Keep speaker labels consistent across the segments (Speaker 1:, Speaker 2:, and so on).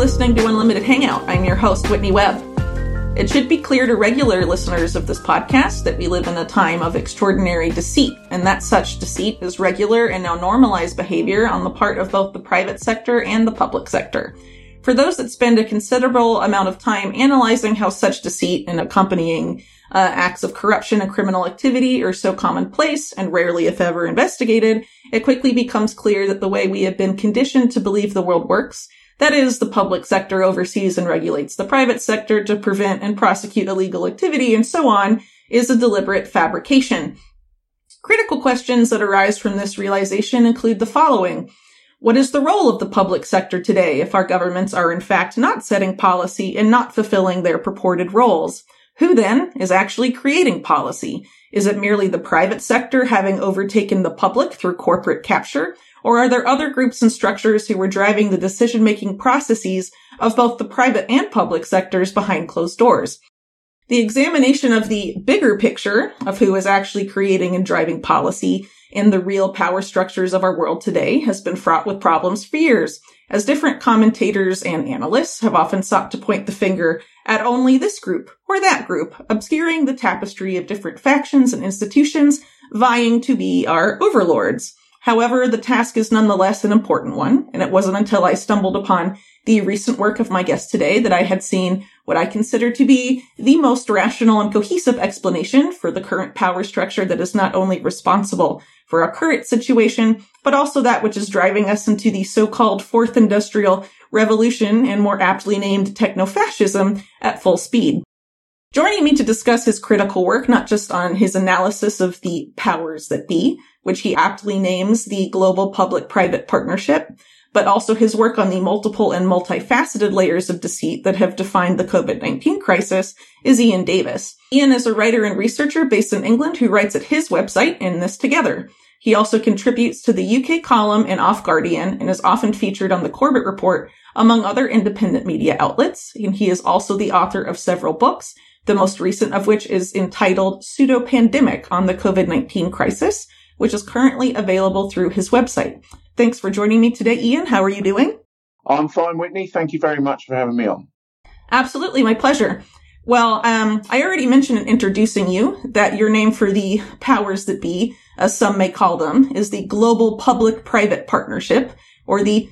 Speaker 1: listening to Unlimited Hangout. I'm your host, Whitney Webb. It should be clear to regular listeners of this podcast that we live in a time of extraordinary deceit, and that such deceit is regular and now normalized behavior on the part of both the private sector and the public sector. For those that spend a considerable amount of time analyzing how such deceit and accompanying acts of corruption and criminal activity are so commonplace and rarely, if ever, investigated, it quickly becomes clear that the way we have been conditioned to believe the world works, that is, the public sector oversees and regulates the private sector to prevent and prosecute illegal activity and so on, is a deliberate fabrication. Critical questions that arise from this realization include the following. What is the role of the public sector today if our governments are in fact not setting policy and not fulfilling their purported roles? Who then is actually creating policy? Is it merely the private sector having overtaken the public through corporate capture? Or are there other groups and structures who are driving the decision-making processes of both the private and public sectors behind closed doors? The examination of the bigger picture of who is actually creating and driving policy in the real power structures of our world today has been fraught with problems for years, as different commentators and analysts have often sought to point the finger at only this group or that group, obscuring the tapestry of different factions and institutions vying to be our overlords. However, the task is nonetheless an important one, and it wasn't until I stumbled upon the recent work of my guest today that I had seen what I consider to be the most rational and cohesive explanation for the current power structure that is not only responsible for our current situation, but also that which is driving us into the so-called Fourth Industrial Revolution and more aptly named techno-fascism at full speed. Joining me to discuss his critical work, not just on his analysis of the powers that be, which he aptly names the Global Public-Private Partnership, but also his work on the multiple and multifaceted layers of deceit that have defined the COVID-19 crisis, is Ian Davis. Ian is a writer and researcher based in England who writes at his website, In This Together. He also contributes to the UK column in Off Guardian and is often featured on the Corbett Report, among other independent media outlets. And he is also the author of several books, the most recent of which is entitled Pseudo-Pandemic on the COVID-19 Crisis, which is currently available through his website. Thanks for joining me today, Ian. How are you doing?
Speaker 2: I'm fine, Whitney. Thank you very much for having me on.
Speaker 1: Absolutely, my pleasure. Well, I already mentioned in introducing you that your name for the powers that be, as some may call them, is the Global Public-Private Partnership, or the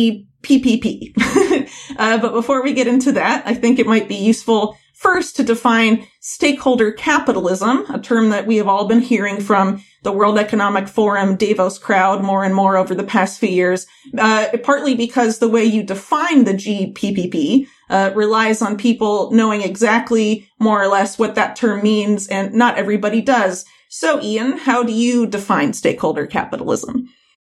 Speaker 1: GPPP. But before we get into that, I think it might be useful first to define stakeholder capitalism, a term that we have all been hearing from the World Economic Forum Davos crowd more and more over the past few years, partly because the way you define the GPPP relies on people knowing exactly more or less what that term means, and not everybody does. So, Ian, how do you define stakeholder capitalism?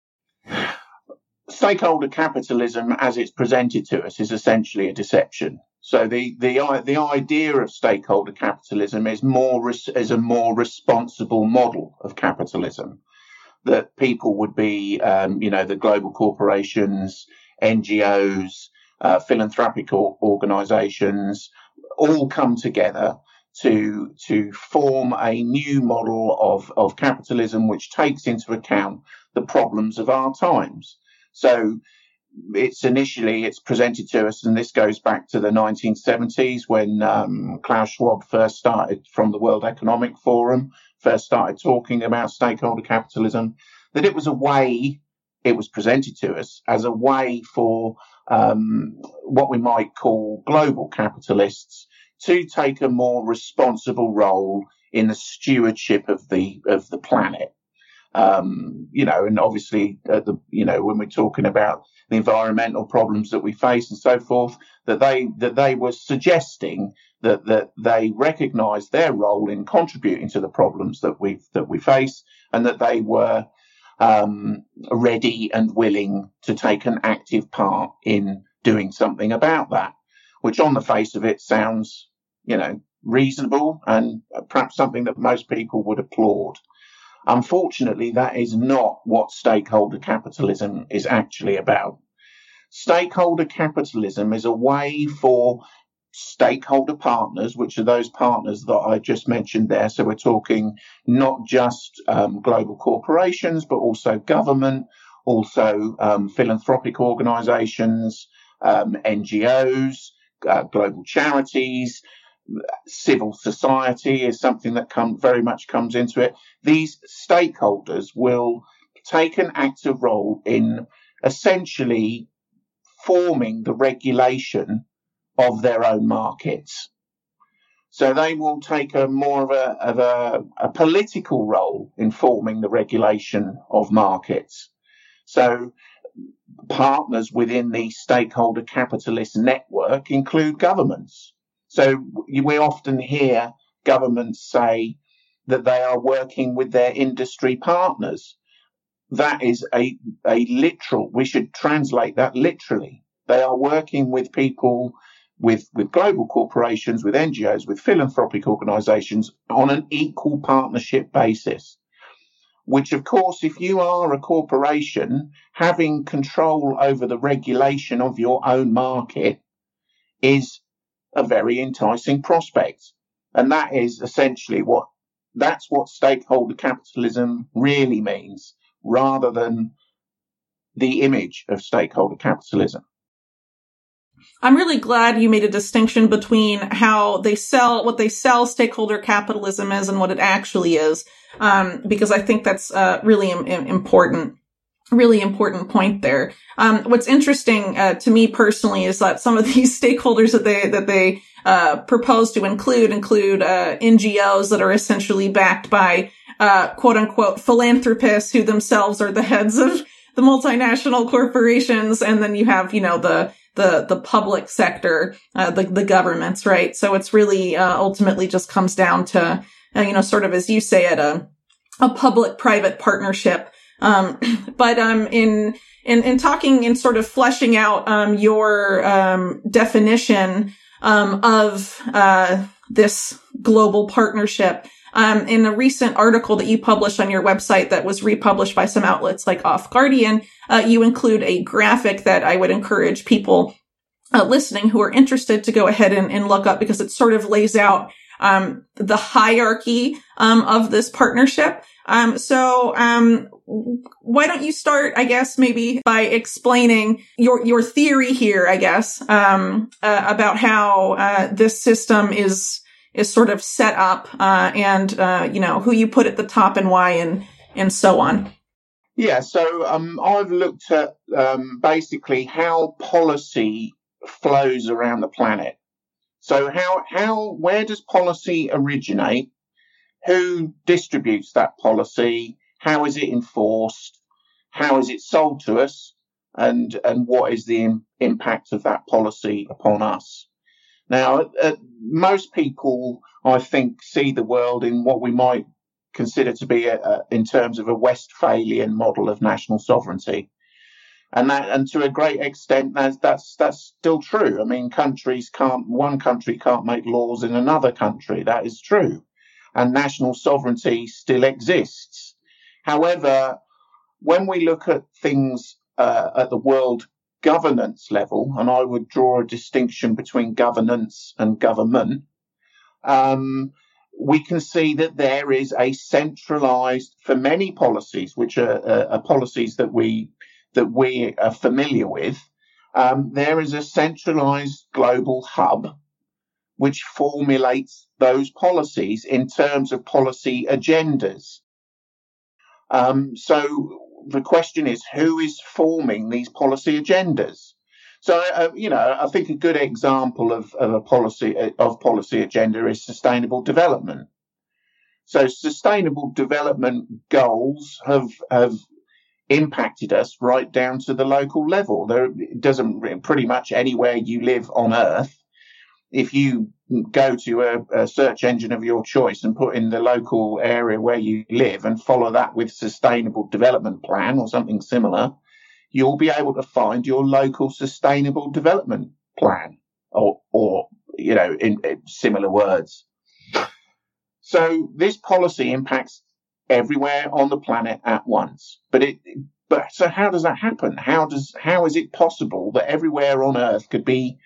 Speaker 2: Stakeholder capitalism, as it's presented to us, is essentially a deception. So the idea of stakeholder capitalism is a more responsible model of capitalism, that people would be, the global corporations, NGOs, philanthropic organisations, all come together to form a new model of capitalism which takes into account the problems of our times. So it's presented to us, and this goes back to the 1970s when Klaus Schwab first started from the World Economic Forum, first started talking about stakeholder capitalism, that it was presented to us as a way for what we might call global capitalists to take a more responsible role in the stewardship of the planet. And obviously, when we're talking about the environmental problems that we face and so forth, that they were suggesting that they recognise their role in contributing to the problems that we face, and that they were ready and willing to take an active part in doing something about that, which on the face of it sounds, reasonable and perhaps something that most people would applaud. Unfortunately, that is not what stakeholder capitalism is actually about. Stakeholder capitalism is a way for stakeholder partners, which are those partners that I just mentioned there. So we're talking not just global corporations, but also government, also philanthropic organisations, NGOs, global charities, civil society is something that very much comes into it. These stakeholders will take an active role in essentially forming the regulation of their own markets. So they will take more of a political role in forming the regulation of markets. So partners within the stakeholder capitalist network include governments. So we often hear governments say that they are working with their industry partners. That is a literal, we should translate that literally. They are working with people, with global corporations, with NGOs, with philanthropic organizations on an equal partnership basis. Which, of course, if you are a corporation, having control over the regulation of your own market is a very enticing prospect. And that is essentially what stakeholder capitalism really means, rather than the image of stakeholder capitalism.
Speaker 1: I'm really glad you made a distinction between what they sell stakeholder capitalism is and what it actually is, because I think that's really important point there. What's interesting to me personally is that some of these stakeholders that they propose to include NGOs that are essentially backed by quote unquote philanthropists who themselves are the heads of the multinational corporations, and then you have the public sector, the governments, right? So it's really ultimately just comes down to sort of, as you say it, a public-private partnership. But in talking and sort of fleshing out your definition of this global partnership, in a recent article that you published on your website that was republished by some outlets like Off Guardian, you include a graphic that I would encourage people listening who are interested to go ahead and look up, because it sort of lays out the hierarchy of this partnership. So why don't you start, I guess, maybe by explaining your theory here, I guess, about how this system is sort of set up, and who you put at the top and why, and so on.
Speaker 2: Yeah, so I've looked at basically how policy flows around the planet. So where does policy originate? Who distributes that policy? How is it enforced? How is it sold to us? And what is the impact of that policy upon us? Now, most people, I think, see the world in what we might consider to be in terms of a Westphalian model of national sovereignty. And to a great extent, that's still true. I mean, one country can't make laws in another country. That is true. And national sovereignty still exists. However, when we look at things at the world governance level, and I would draw a distinction between governance and government, we can see that there is a centralized, for many policies, which are policies that we are familiar with, there is a centralized global hub which formulates those policies in terms of policy agendas. So the question is, who is forming these policy agendas? So, I think a good example of policy agenda is sustainable development. So sustainable development goals have impacted us right down to the local level. It doesn't pretty much anywhere you live on Earth. If you go to a search engine of your choice and put in the local area where you live and follow that with sustainable development plan or something similar, you'll be able to find your local sustainable development plan or in similar words. So this policy impacts everywhere on the planet at once. So how does that happen? How is it possible that everywhere on Earth could be,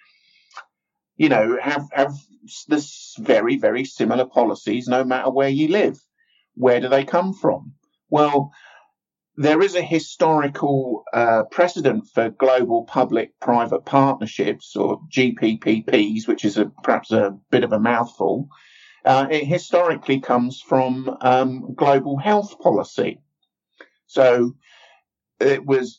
Speaker 2: have this very, very similar policies no matter where you live? Where do they come from? Well, there is a historical precedent for global public-private partnerships, or GPPPs, which is perhaps a bit of a mouthful. It historically comes from global health policy. So it was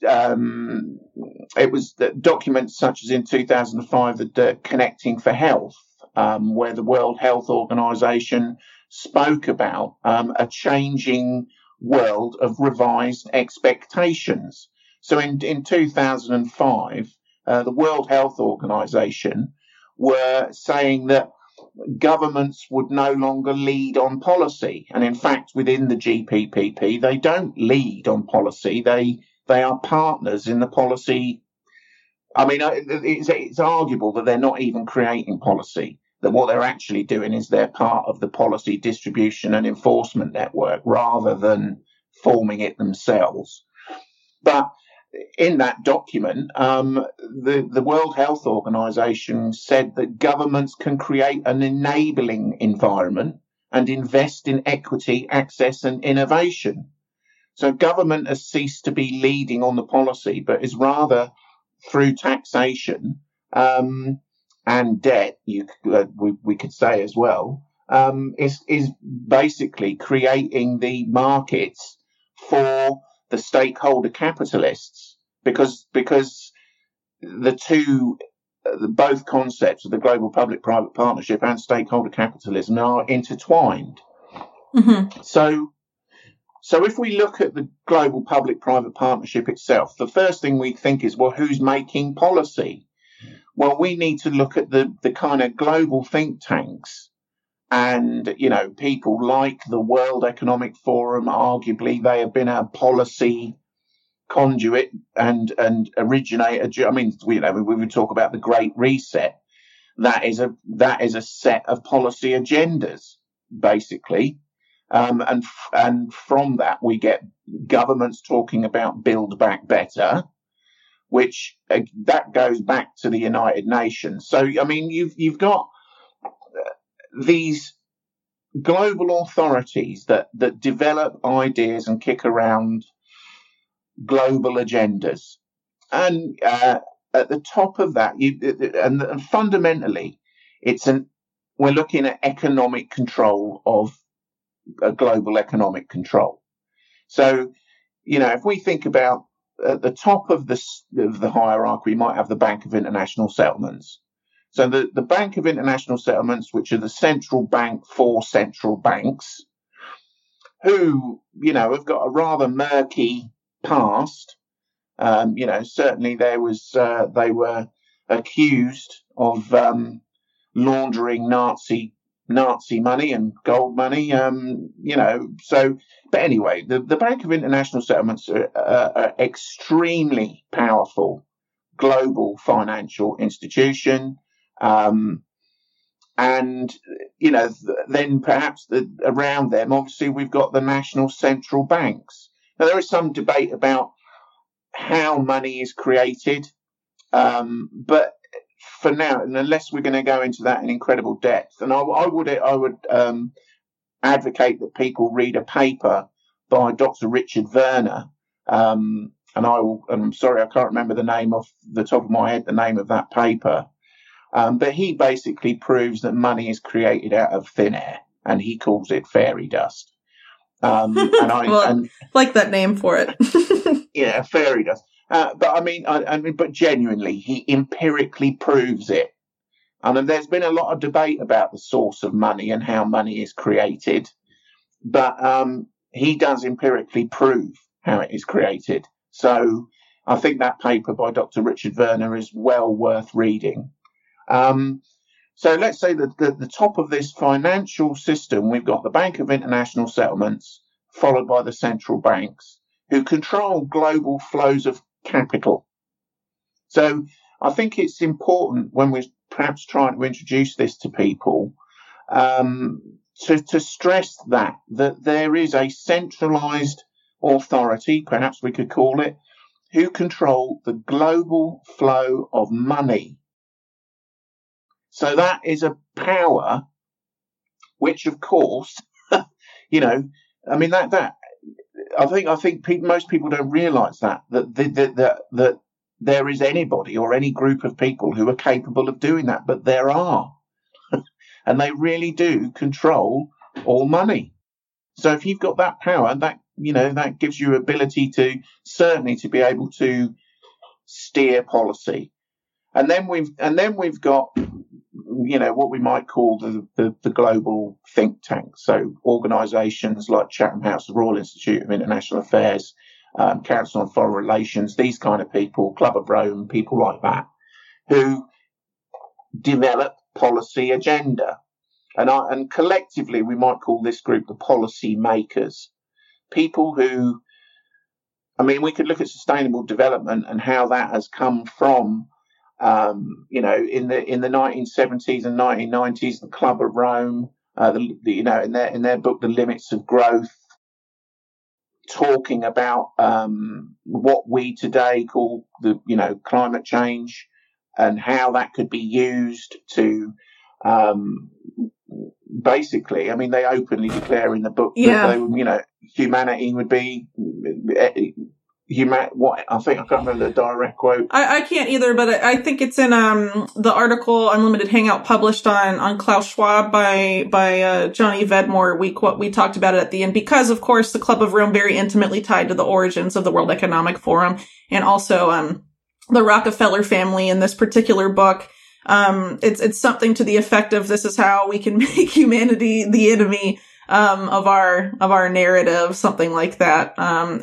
Speaker 2: documents such as in 2005, the Connecting for Health, where the World Health Organization spoke about a changing world of revised expectations. So in 2005, the World Health Organization were saying that governments would no longer lead on policy. And in fact, within the GPPP, they don't lead on policy. They are partners in the policy. I mean, it's arguable that they're not even creating policy, that what they're actually doing is they're part of the policy distribution and enforcement network rather than forming it themselves. But in that document, the World Health Organization said that governments can create an enabling environment and invest in equity, access, and innovation. So government has ceased to be leading on the policy, but is rather through taxation and debt, we could say as well, is basically creating the markets for the stakeholder capitalists, because both concepts of the global public-private partnership and stakeholder capitalism are intertwined. Mm-hmm. So if we look at the global public-private partnership itself, the first thing we think is, well, who's making policy? Well, we need to look at the kind of global think tanks and, people like the World Economic Forum. Arguably, they have been a policy conduit and originator. I mean, we would talk about the Great Reset. That is a set of policy agendas, basically. And from that, we get governments talking about Build Back Better, which that goes back to the United Nations. So, I mean, you've got these global authorities that develop ideas and kick around global agendas. And at the top of that, and fundamentally, we're looking at economic control of a global economic control. So, if we think about at the top of the hierarchy, we might have the Bank of International Settlements. So the Bank of International Settlements, which are the central bank for central banks, who, have got a rather murky past. Certainly they were accused of laundering Nazi money and gold money, but anyway, the Bank of International Settlements are extremely powerful global financial institution. And, then perhaps around them, obviously, we've got the national central banks. Now, there is some debate about how money is created, but for now, and unless we're going to go into that in incredible depth, and I would advocate that people read a paper by Dr. Richard Werner, and I'm sorry, I can't remember the name off the top of my head, the name of that paper. But he basically proves that money is created out of thin air, and he calls it fairy dust.
Speaker 1: I like that name for it.
Speaker 2: Yeah, fairy dust. But genuinely, he empirically proves it. And there's been a lot of debate about the source of money and how money is created, but he does empirically prove how it is created. So I think that paper by Dr. Richard Werner is well worth reading. So let's say that the top of this financial system, we've got the Bank of International Settlements, followed by the central banks, who control global flows of capital. So I think it's important when we're perhaps trying to introduce this to people, to stress that there is a centralized authority, perhaps we could call it, who control the global flow of money. So that is a power which, of course, that I think most people don't realise that there is anybody or any group of people who are capable of doing that, but there are, and they really do control all money. So if you've got that power, that gives you ability to certainly to be able to steer policy. And then we've got, what we might call the global think tanks. So organisations like Chatham House, the Royal Institute of International Affairs, Council on Foreign Relations, these kind of people, Club of Rome, people like that, who develop policy agenda. And collectively, we might call this group the policy makers. People who, we could look at sustainable development and how that has come from, in the 1970s and 1990s, the Club of Rome, in their book, The Limits of Growth, talking about what we today call climate change and how that could be used to basically, they openly declare in the book that humanity would be I think I can't remember the direct quote.
Speaker 1: I can't either, but I think it's in the article Unlimited Hangout published on Klaus Schwab by Johnny Vedmore. We talked about it at the end because, of course, the Club of Rome very intimately tied to the origins of the World Economic Forum and also the Rockefeller family in this particular book. It's something to the effect of this is how we can make humanity the enemy of our narrative, something like that.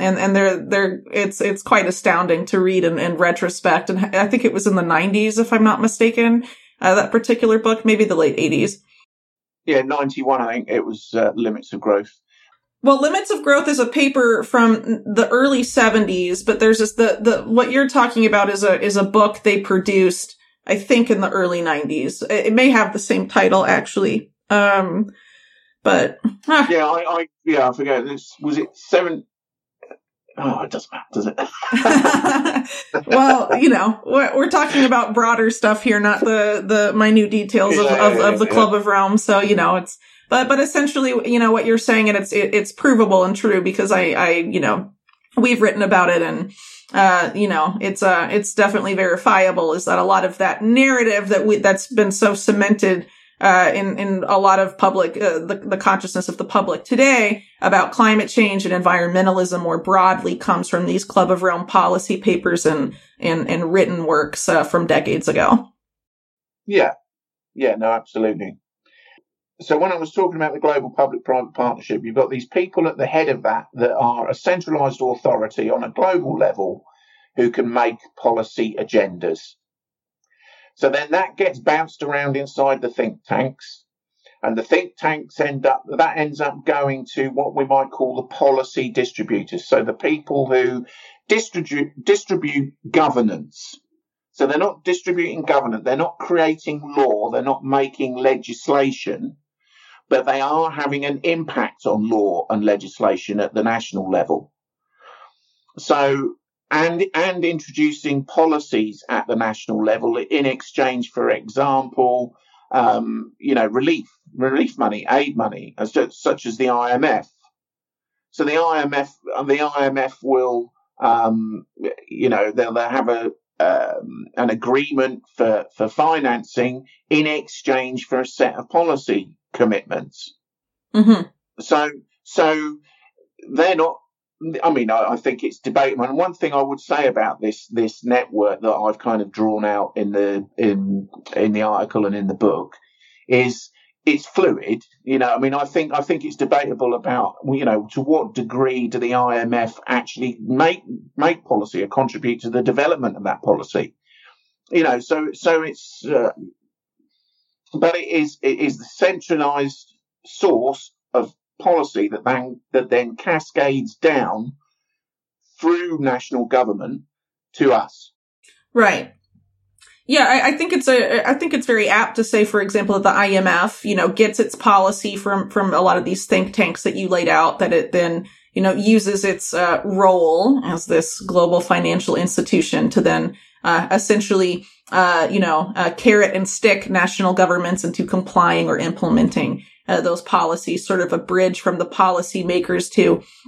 Speaker 1: It's quite astounding to read in retrospect. And I think it was in the 90s, if I'm not mistaken, that particular book, maybe the late 80s.
Speaker 2: Yeah, 91, I think it was Limits of Growth.
Speaker 1: Well, Limits of Growth is a paper from the early 70s, but there's just what you're talking about is a book they produced, I think, in the early 90s. It may have the same title, actually. But
Speaker 2: I forget. Was it 7? Oh, it doesn't matter, does it?
Speaker 1: Well, we're talking about broader stuff here, not the minute details of the Club of Rome. So it's but essentially, what you're saying, and it's provable and true because we've written about it and. It's definitely verifiable is that a lot of that narrative that's been so cemented in a lot of public, the consciousness of the public today about climate change and environmentalism more broadly comes from these Club of Rome policy papers and written works from decades ago.
Speaker 2: Yeah, no, absolutely. So when I was talking about the global public-private partnership, you've got these people at the head of that are a centralised authority on a global level who can make policy agendas. So then that gets bounced around inside the think tanks, and the think tanks ends up going to what we might call the policy distributors. So the people who distribute governance. So they're not distributing governance, they're not creating law, they're not making legislation, but they are having an impact on law and legislation at the national level. So, and introducing policies at the national level in exchange, for example, relief money, aid money, such as the IMF. So the IMF will, they'll have an agreement for financing in exchange for a set of policy commitments.
Speaker 1: Mm-hmm.
Speaker 2: So they're not. I think it's debatable. And one thing I would say about this network that I've kind of drawn out in the article and in the book is it's fluid. I think it's debatable about to what degree do the IMF actually make policy or contribute to the development of that policy. So it's. But it is the centralised source of policy that then cascades down through national government to us.
Speaker 1: Right. Yeah, I think it's very apt to say, for example, that the IMF, gets its policy from a lot of these think tanks that you laid out, that it then, uses its role as this global financial institution to then essentially, carrot and stick national governments into complying or implementing those policies, sort of a bridge from the policy makers to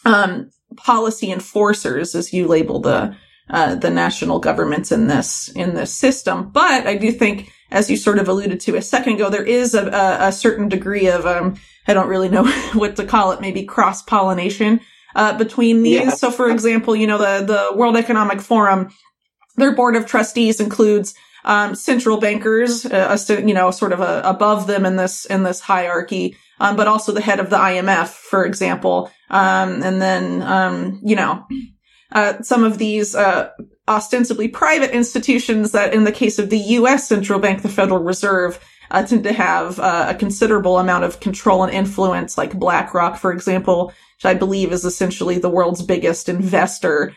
Speaker 1: policy enforcers, as you label the national governments in this system. But I do think, as you sort of alluded to a second ago, there is a certain degree of, I don't really know what to call it, maybe cross-pollination, between these. Yeah. So for example, the World Economic Forum, their board of trustees includes, central bankers, sort of above them in this hierarchy, but also the head of the IMF, for example. And then, some of these, ostensibly private institutions that in the case of the U.S. Central Bank, the Federal Reserve, tend to have a considerable amount of control and influence, like BlackRock, for example, which I believe is essentially the world's biggest investor.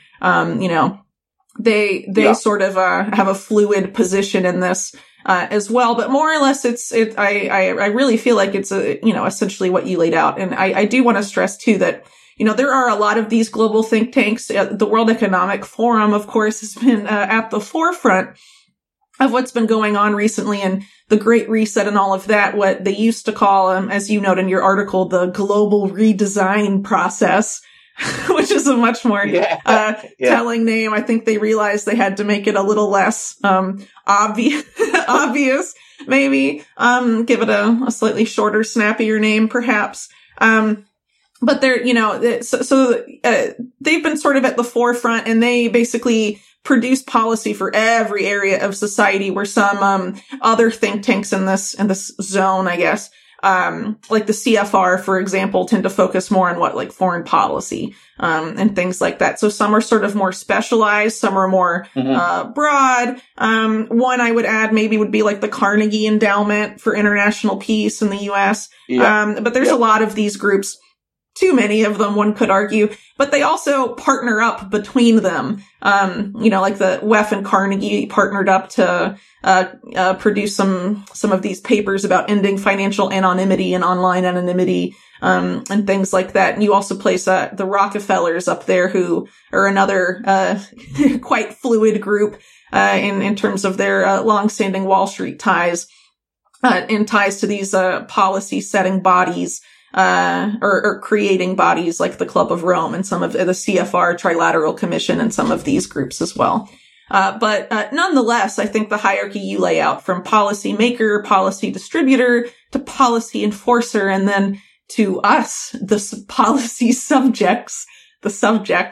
Speaker 1: They sort of have a fluid position in this as well, but more or less I really feel like it's essentially what you laid out. And I do want to stress too that there are a lot of these global think tanks. The World Economic Forum, of course, has been at the forefront of what's been going on recently, and the Great Reset and all of that, what they used to call, as you note in your article, the global redesign process, which is a much more telling name. I think they realized they had to make it a little less obvious, maybe. Give it a slightly shorter, snappier name, perhaps. But they're, they've been sort of at the forefront, and they basically produce policy for every area of society, where some other think tanks in this zone, I guess, like the CFR, for example, tend to focus more on like foreign policy, and things like that. So some are sort of more specialized, some are more, broad. One I would add maybe would be like the Carnegie Endowment for International Peace in the U.S. Yeah. But there's a lot of these groups, too many of them, one could argue, but they also partner up between them. Like the WEF and Carnegie partnered up to produce some of these papers about ending financial anonymity and online anonymity, and things like that. And you also place the Rockefellers up there, who are another quite fluid group in terms of their longstanding Wall Street ties, and ties to these policy setting bodies. Or creating bodies like the Club of Rome and some of the CFR Trilateral Commission and some of these groups as well. But nonetheless, I think the hierarchy you lay out, from policy maker, policy distributor, to policy enforcer, and then to us, the policy subjects, is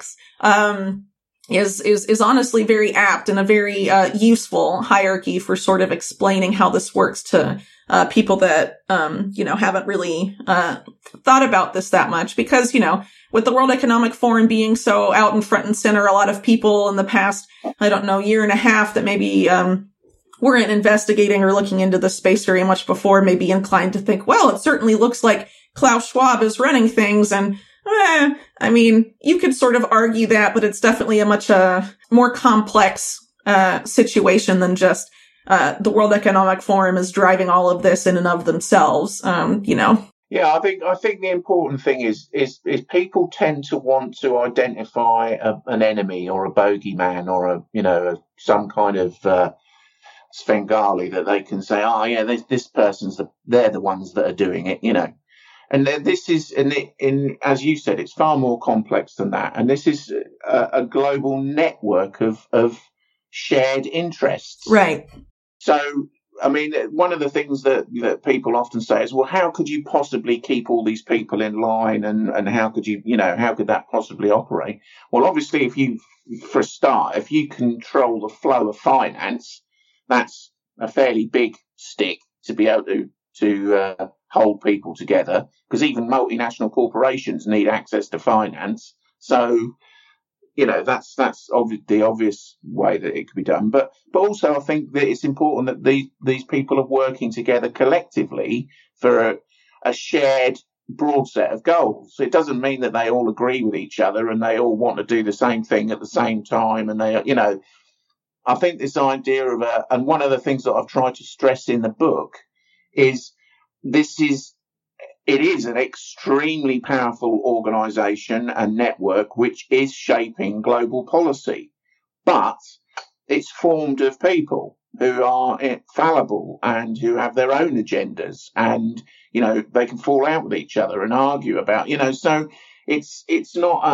Speaker 1: honestly very apt and a very useful hierarchy for sort of explaining how this works to people that haven't really thought about this that much, because with the World Economic Forum being so out in front and center, a lot of people in the past, year and a half that maybe weren't investigating or looking into the space very much before may be inclined to think, well, it certainly looks like Klaus Schwab is running things, and you could sort of argue that, but it's definitely a much more complex situation than just the World Economic Forum is driving all of this in and of themselves.
Speaker 2: Yeah, I think the important thing is people tend to want to identify an enemy or a bogeyman or some kind of Svengali that they can say, oh yeah, this person's they're the ones that are doing it, And this is, as you said, it's far more complex than that. And this is a global network of shared interests.
Speaker 1: Right.
Speaker 2: So, one of the things that people often say is, well, how could you possibly keep all these people in line, and how could how could that possibly operate? Well, obviously, if you control the flow of finance, that's a fairly big stick to be able to hold people together, because even multinational corporations need access to finance. So, that's the obvious way that it could be done. But also, I think that it's important that these people are working together collectively for a shared broad set of goals. It doesn't mean that they all agree with each other and they all want to do the same thing at the same time. And I think this idea of and one of the things that I've tried to stress in the book is it is an extremely powerful organisation and network which is shaping global policy, but it's formed of people who are fallible and who have their own agendas, and they can fall out with each other and argue about so it's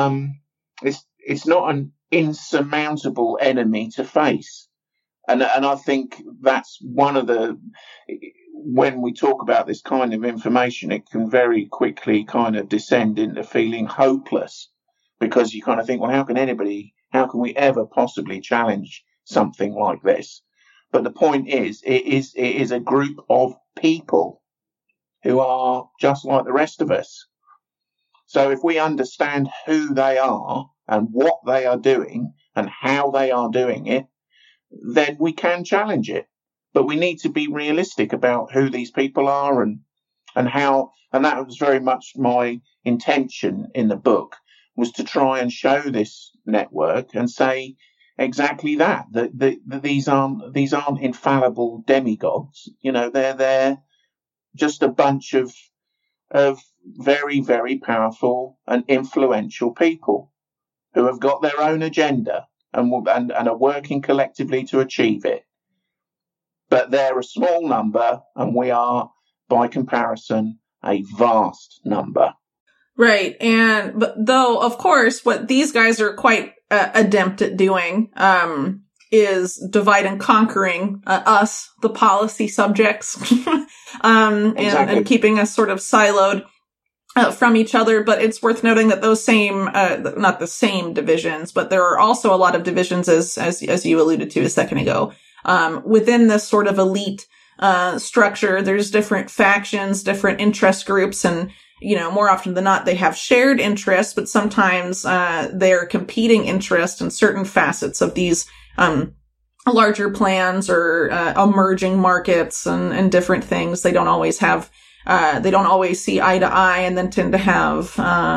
Speaker 2: not an insurmountable enemy to face. And I think that's one of the, when we talk about this kind of information, it can very quickly kind of descend into feeling hopeless, because you kind of think, well, how can we ever possibly challenge something like this? But the point is, it is a group of people who are just like the rest of us. So if we understand who they are and what they are doing and how they are doing it, then we can challenge it. But we need to be realistic about who these people are and how, and that was very much my intention in the book, was to try and show this network and say exactly that these aren't infallible demigods. They're just a bunch of very, very powerful and influential people who have got their own agenda and are working collectively to achieve it. But they're a small number, and we are, by comparison, a vast number.
Speaker 1: Right. But though, of course, what these guys are quite adept at doing is divide and conquering us, the policy subjects, exactly. and keeping us sort of siloed from each other. But it's worth noting that those same, not the same divisions, but there are also a lot of divisions, as you alluded to a second ago, within this sort of elite structure. There's different factions, different interest groups, and more often than not, they have shared interests, but sometimes they're competing interests in certain facets of these larger plans or emerging markets and different things. They don't always have, they don't always see eye to eye, and then tend to have,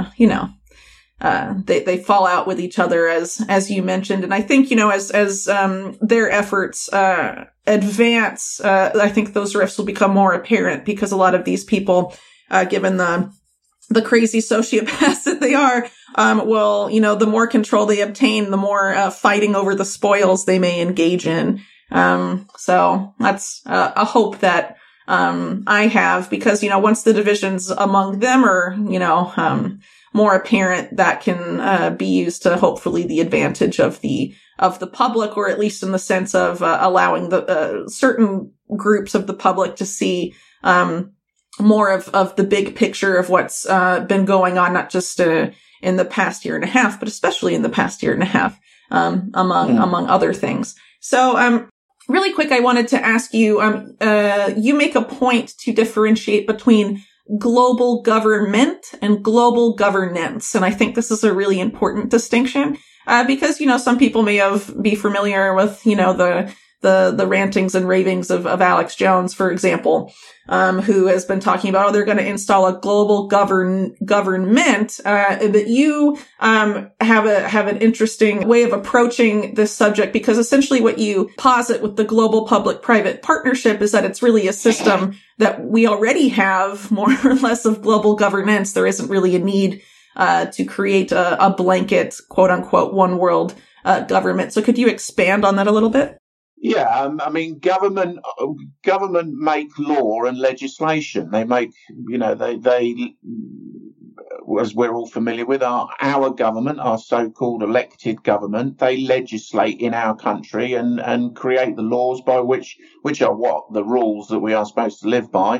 Speaker 1: they fall out with each other, as you mentioned. And I think, as their efforts advance, I think those rifts will become more apparent, because a lot of these people, given the crazy sociopaths that they are, will, the more control they obtain, the more fighting over the spoils they may engage in. So that's a hope that I have, because, once the divisions among them are, more apparent, that can be used to hopefully the advantage of the public, or at least in the sense of allowing the certain groups of the public to see more of the big picture of what's been going on, not just in the past year and a half, but especially in the past year and a half, among other things. So really quick, I wanted to ask you, you make a point to differentiate between global government and global governance. And I think this is a really important distinction, because, some people may be familiar with, the rantings and ravings of Alex Jones, for example, who has been talking about, they're going to install a global government. That you have an interesting way of approaching this subject, because essentially what you posit with the global public-private partnership is that it's really a system that we already have, more or less, of global governance. There isn't really a need to create a blanket, quote unquote, one world government. So could you expand on that a little bit?
Speaker 2: Yeah, government make law and legislation. They make, they, as we're all familiar with, our government, our so-called elected government, they legislate in our country and create the laws by which are the rules that we are supposed to live by,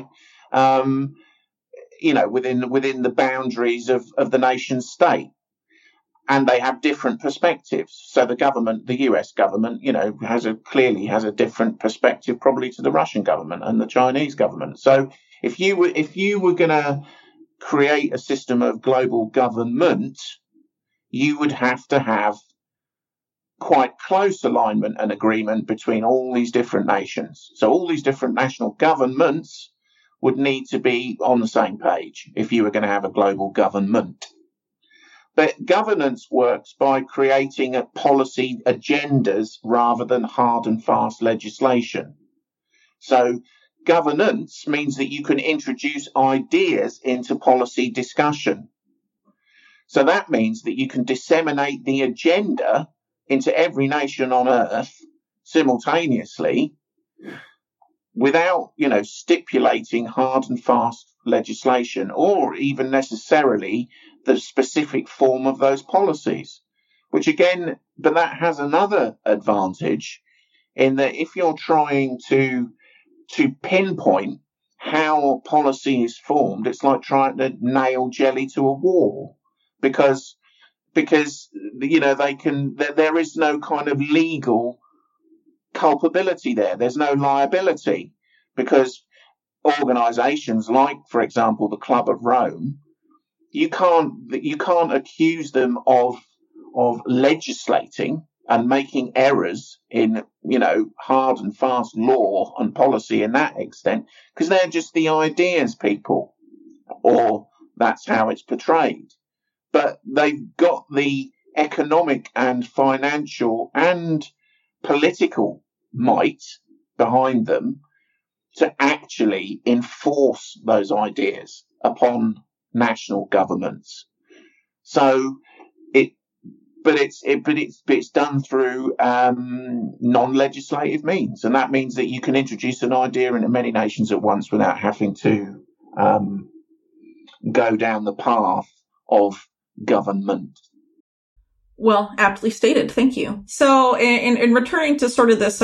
Speaker 2: within the boundaries of the nation state. And they have different perspectives. So the US government, clearly has a different perspective probably to the Russian government and the Chinese government. So if you were going to create a system of global government, you would have to have quite close alignment and agreement between all these different nations. So all these different national governments would need to be on the same page if you were going to have a global government. But governance works by creating policy agendas rather than hard and fast legislation. So governance means that you can introduce ideas into policy discussion. So that means that you can disseminate the agenda into every nation on earth simultaneously without, stipulating hard and fast legislation, or even necessarily the specific form of those policies, which again, but that has another advantage in that if you're trying to pinpoint how policy is formed, it's like trying to nail jelly to a wall, because there is no kind of legal culpability there. There's no liability, because organisations like, for example, the Club of Rome, you can't accuse them of legislating and making errors in, hard and fast law and policy in that extent, because they're just the ideas people, or that's how it's portrayed. But they've got the economic and financial and political might behind them to actually enforce those ideas upon national governments. So it's done through non-legislative means, and that means that you can introduce an idea into many nations at once without having to go down the path of government.
Speaker 1: Well, aptly stated. Thank you. So, in returning to sort of this,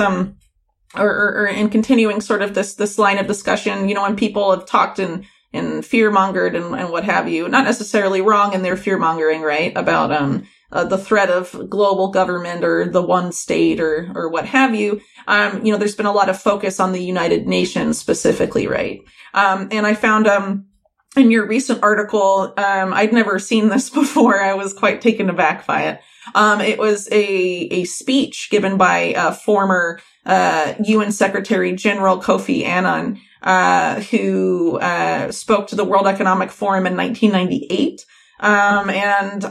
Speaker 1: or in continuing sort of this line of discussion, when people have talked and fear-mongered and what have you, not necessarily wrong in their fear-mongering, right, about the threat of global government or the one state or what have you, there's been a lot of focus on the United Nations specifically, right? And I found in your recent article, I'd never seen this before. I was quite taken aback by it. It was a speech given by former UN Secretary General Kofi Annan, who spoke to the World Economic Forum in 1998. And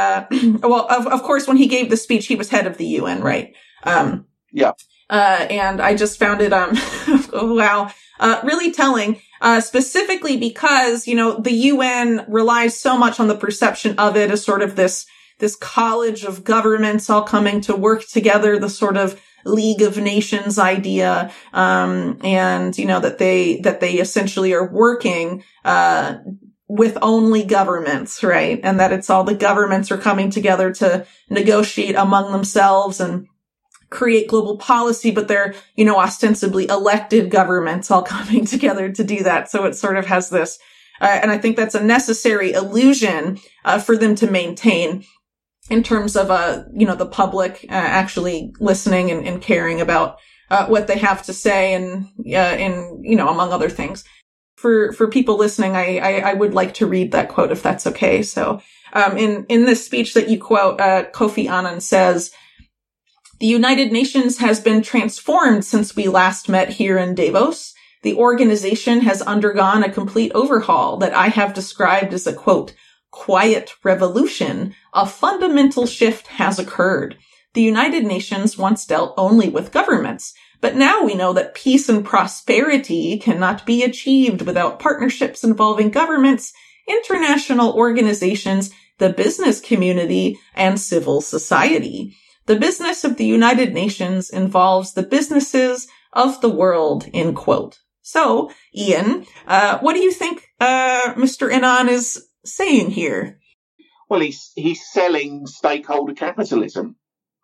Speaker 1: of course, when he gave the speech, he was head of the UN, right?
Speaker 2: Yeah.
Speaker 1: And I just found it, wow, really telling, specifically because, the UN relies so much on the perception of it as sort of this college of governments all coming to work together, the sort of League of Nations idea, and, that they essentially are working, with only governments, right? And that it's all the governments are coming together to negotiate among themselves and create global policy, but they're, ostensibly elected governments all coming together to do that. So it sort of has this, and I think that's a necessary illusion, for them to maintain in terms of, the public, actually listening and caring about, what they have to say and, among other things. For people listening, I would like to read that quote if that's okay. So, in this speech that you quote, Kofi Annan says, "The United Nations has been transformed since we last met here in Davos. The organization has undergone a complete overhaul that I have described as a, quote, quiet revolution. A fundamental shift has occurred. The United Nations once dealt only with governments, but now we know that peace and prosperity cannot be achieved without partnerships involving governments, international organizations, the business community, and civil society. The business of the United Nations involves the businesses of the world," end quote. So, Ian, what do you think Mr. Annan is saying here?
Speaker 2: Well, he's selling stakeholder capitalism.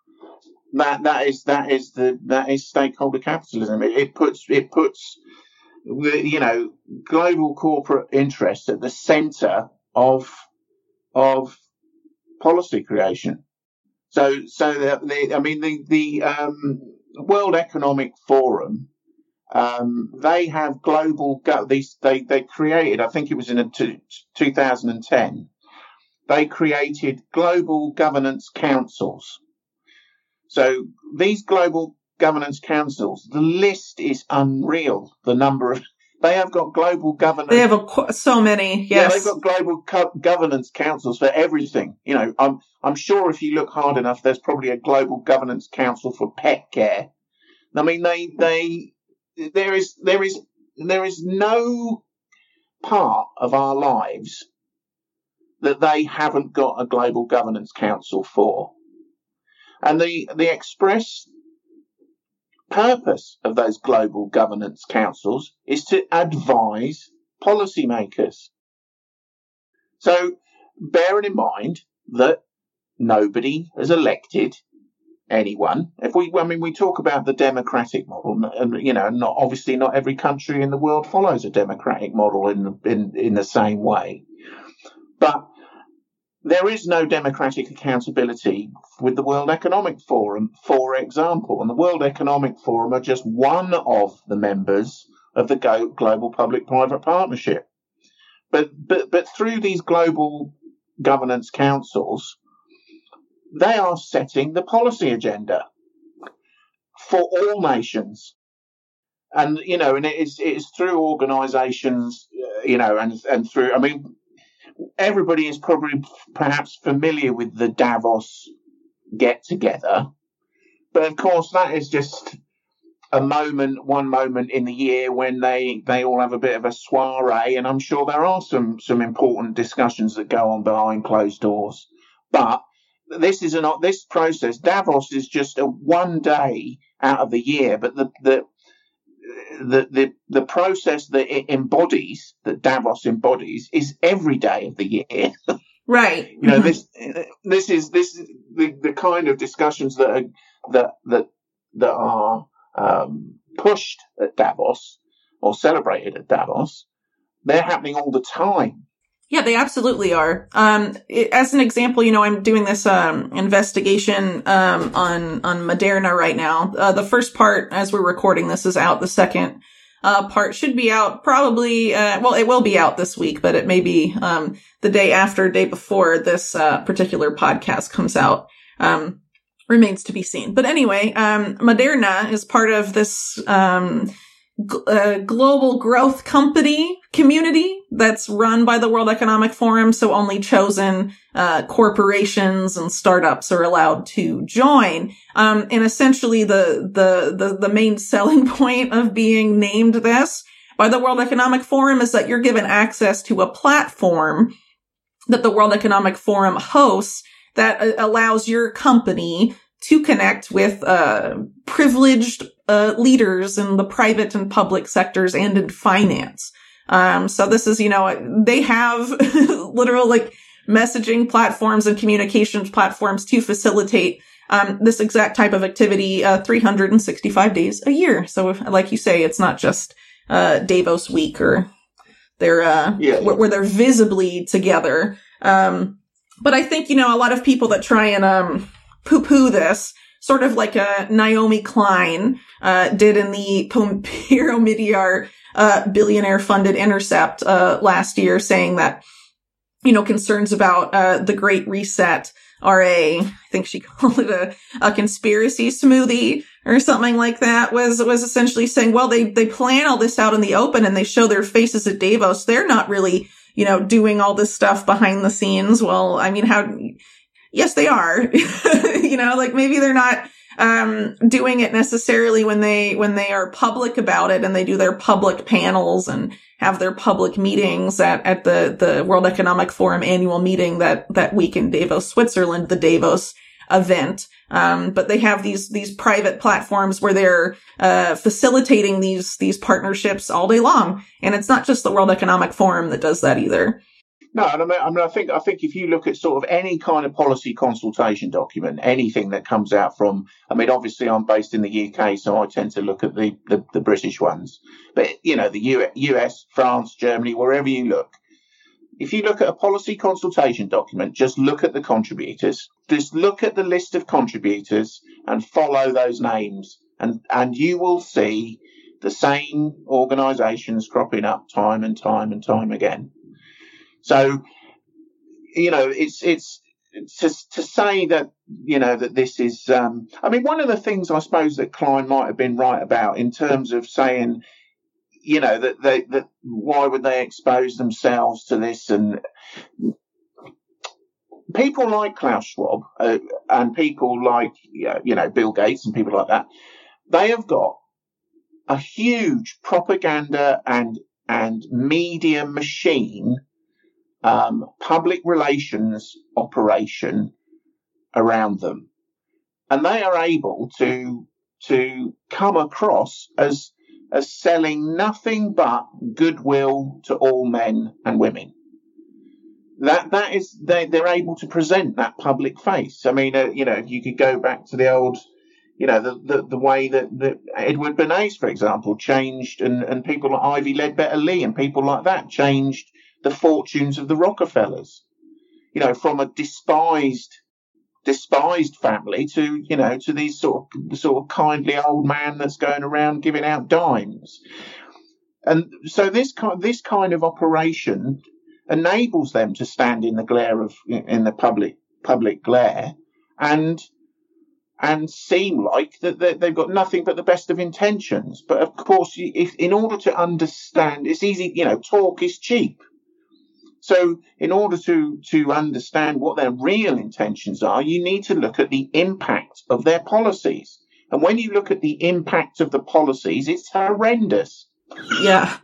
Speaker 2: That is stakeholder capitalism. It puts the, global corporate interests at the center of policy creation. So the World Economic Forum, they have global they created, I think it was in 2010, they created global governance councils. So these global governance councils, the list is unreal. The number of, they have got global governance.
Speaker 1: They have so many. Yes.
Speaker 2: Yeah, they've got global governance councils for everything. I'm sure if you look hard enough, there's probably a global governance council for pet care. I mean, there is no part of our lives that they haven't got a global governance council for. And the express purpose of those global governance councils is to advise policymakers. So bearing in mind that nobody has elected anyone. We talk about the democratic model, and not every country in the world follows a democratic model in the same way, but there is no democratic accountability with the World Economic Forum, for example, and the World Economic Forum are just one of the members of the Global Public-Private Partnership. But through these global governance councils, they are setting the policy agenda for all nations. And, and it is through organizations, and through, everybody is perhaps familiar with the Davos get-together. But, of course, that is just one moment in the year when they all have a bit of a soiree. And I'm sure there are some important discussions that go on behind closed doors. But this process, Davos is just a one day out of the year. But the process that it embodies, that Davos embodies, is every day of the year.
Speaker 1: Right.
Speaker 2: This is the kind of discussions that are pushed at Davos or celebrated at Davos. They're happening all the time.
Speaker 1: Yeah, they absolutely are. As an example, I'm doing this investigation on Moderna right now. The first part, as we're recording this, is out. The second part should be out probably, it will be out this week, but it may be the day before this particular podcast comes out. Remains to be seen. But anyway, Moderna is part of this global growth community that's run by the World Economic Forum, so only chosen corporations and startups are allowed to join. And essentially the main selling point of being named this by the World Economic Forum is that you're given access to a platform that the World Economic Forum hosts that allows your company to connect with privileged leaders in the private and public sectors and in finance. So this is, they have literal messaging platforms and communications platforms to facilitate this exact type of activity 365 days a year. So like you say, it's not just Davos week or where they're visibly together. But I think, a lot of people that try and poo-poo this, sort of like Naomi Klein did in the Pompeo Midyar billionaire-funded Intercept last year, saying that, concerns about the Great Reset are I think she called it a conspiracy smoothie or something like that, was essentially saying, well, they plan all this out in the open and they show their faces at Davos. They're not really, doing all this stuff behind the scenes. Well, yes, they are. Maybe they're not doing it necessarily when they are public about it and they do their public panels and have their public meetings at the World Economic Forum annual meeting that week in Davos, Switzerland, the Davos event. But they have these private platforms where they're facilitating these partnerships all day long. And it's not just the World Economic Forum that does that either.
Speaker 2: No, and I think if you look at sort of any kind of policy consultation document, anything that comes out from, obviously I'm based in the UK, so I tend to look at the British ones, but the US, France, Germany, wherever you look, if you look at a policy consultation document, just look at the contributors, just look at the list of contributors and follow those names, and you will see the same organisations cropping up time and time and time again. So, it's to say that, that this is, one of the things I suppose that Klein might have been right about in terms of saying, that why would they expose themselves to this? And people like Klaus Schwab and people like, Bill Gates and people like that, they have got a huge propaganda and media machine, public relations operation around them, and they are able to come across as selling nothing but goodwill to all men and women. that is they're able to present that public face. I mean, you could go back to the old, the way that Edward Bernays, for example, changed, and people like Ivy Ledbetter Lee and people like that changed the fortunes of the Rockefellers. From a despised family to these sort of kindly old man that's going around giving out dimes. And so this kind of operation enables them to stand in the public glare and seem like that they've got nothing but the best of intentions. But of course, if in order to understand, it's easy. Talk is cheap. So in order to understand what their real intentions are, you need to look at the impact of their policies. And when you look at the impact of the policies, it's horrendous.
Speaker 1: Yeah.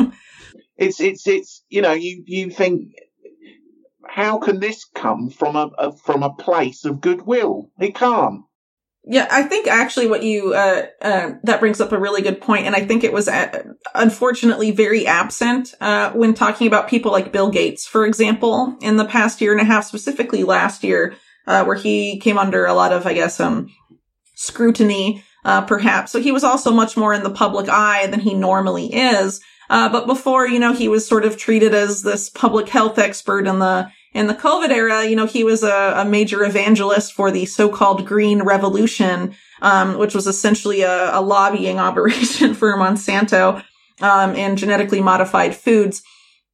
Speaker 2: it's you think, how can this come from a place of goodwill? It can't.
Speaker 1: Yeah, I think actually what you, that brings up a really good point. And I think it was unfortunately very absent, when talking about people like Bill Gates, for example, in the past year and a half, specifically last year, where he came under a lot of, I guess, scrutiny, perhaps. So he was also much more in the public eye than he normally is. But before, he was sort of treated as this public health expert in the COVID era. He was a major evangelist for the so-called Green Revolution, which was essentially a lobbying operation for Monsanto, and genetically modified foods,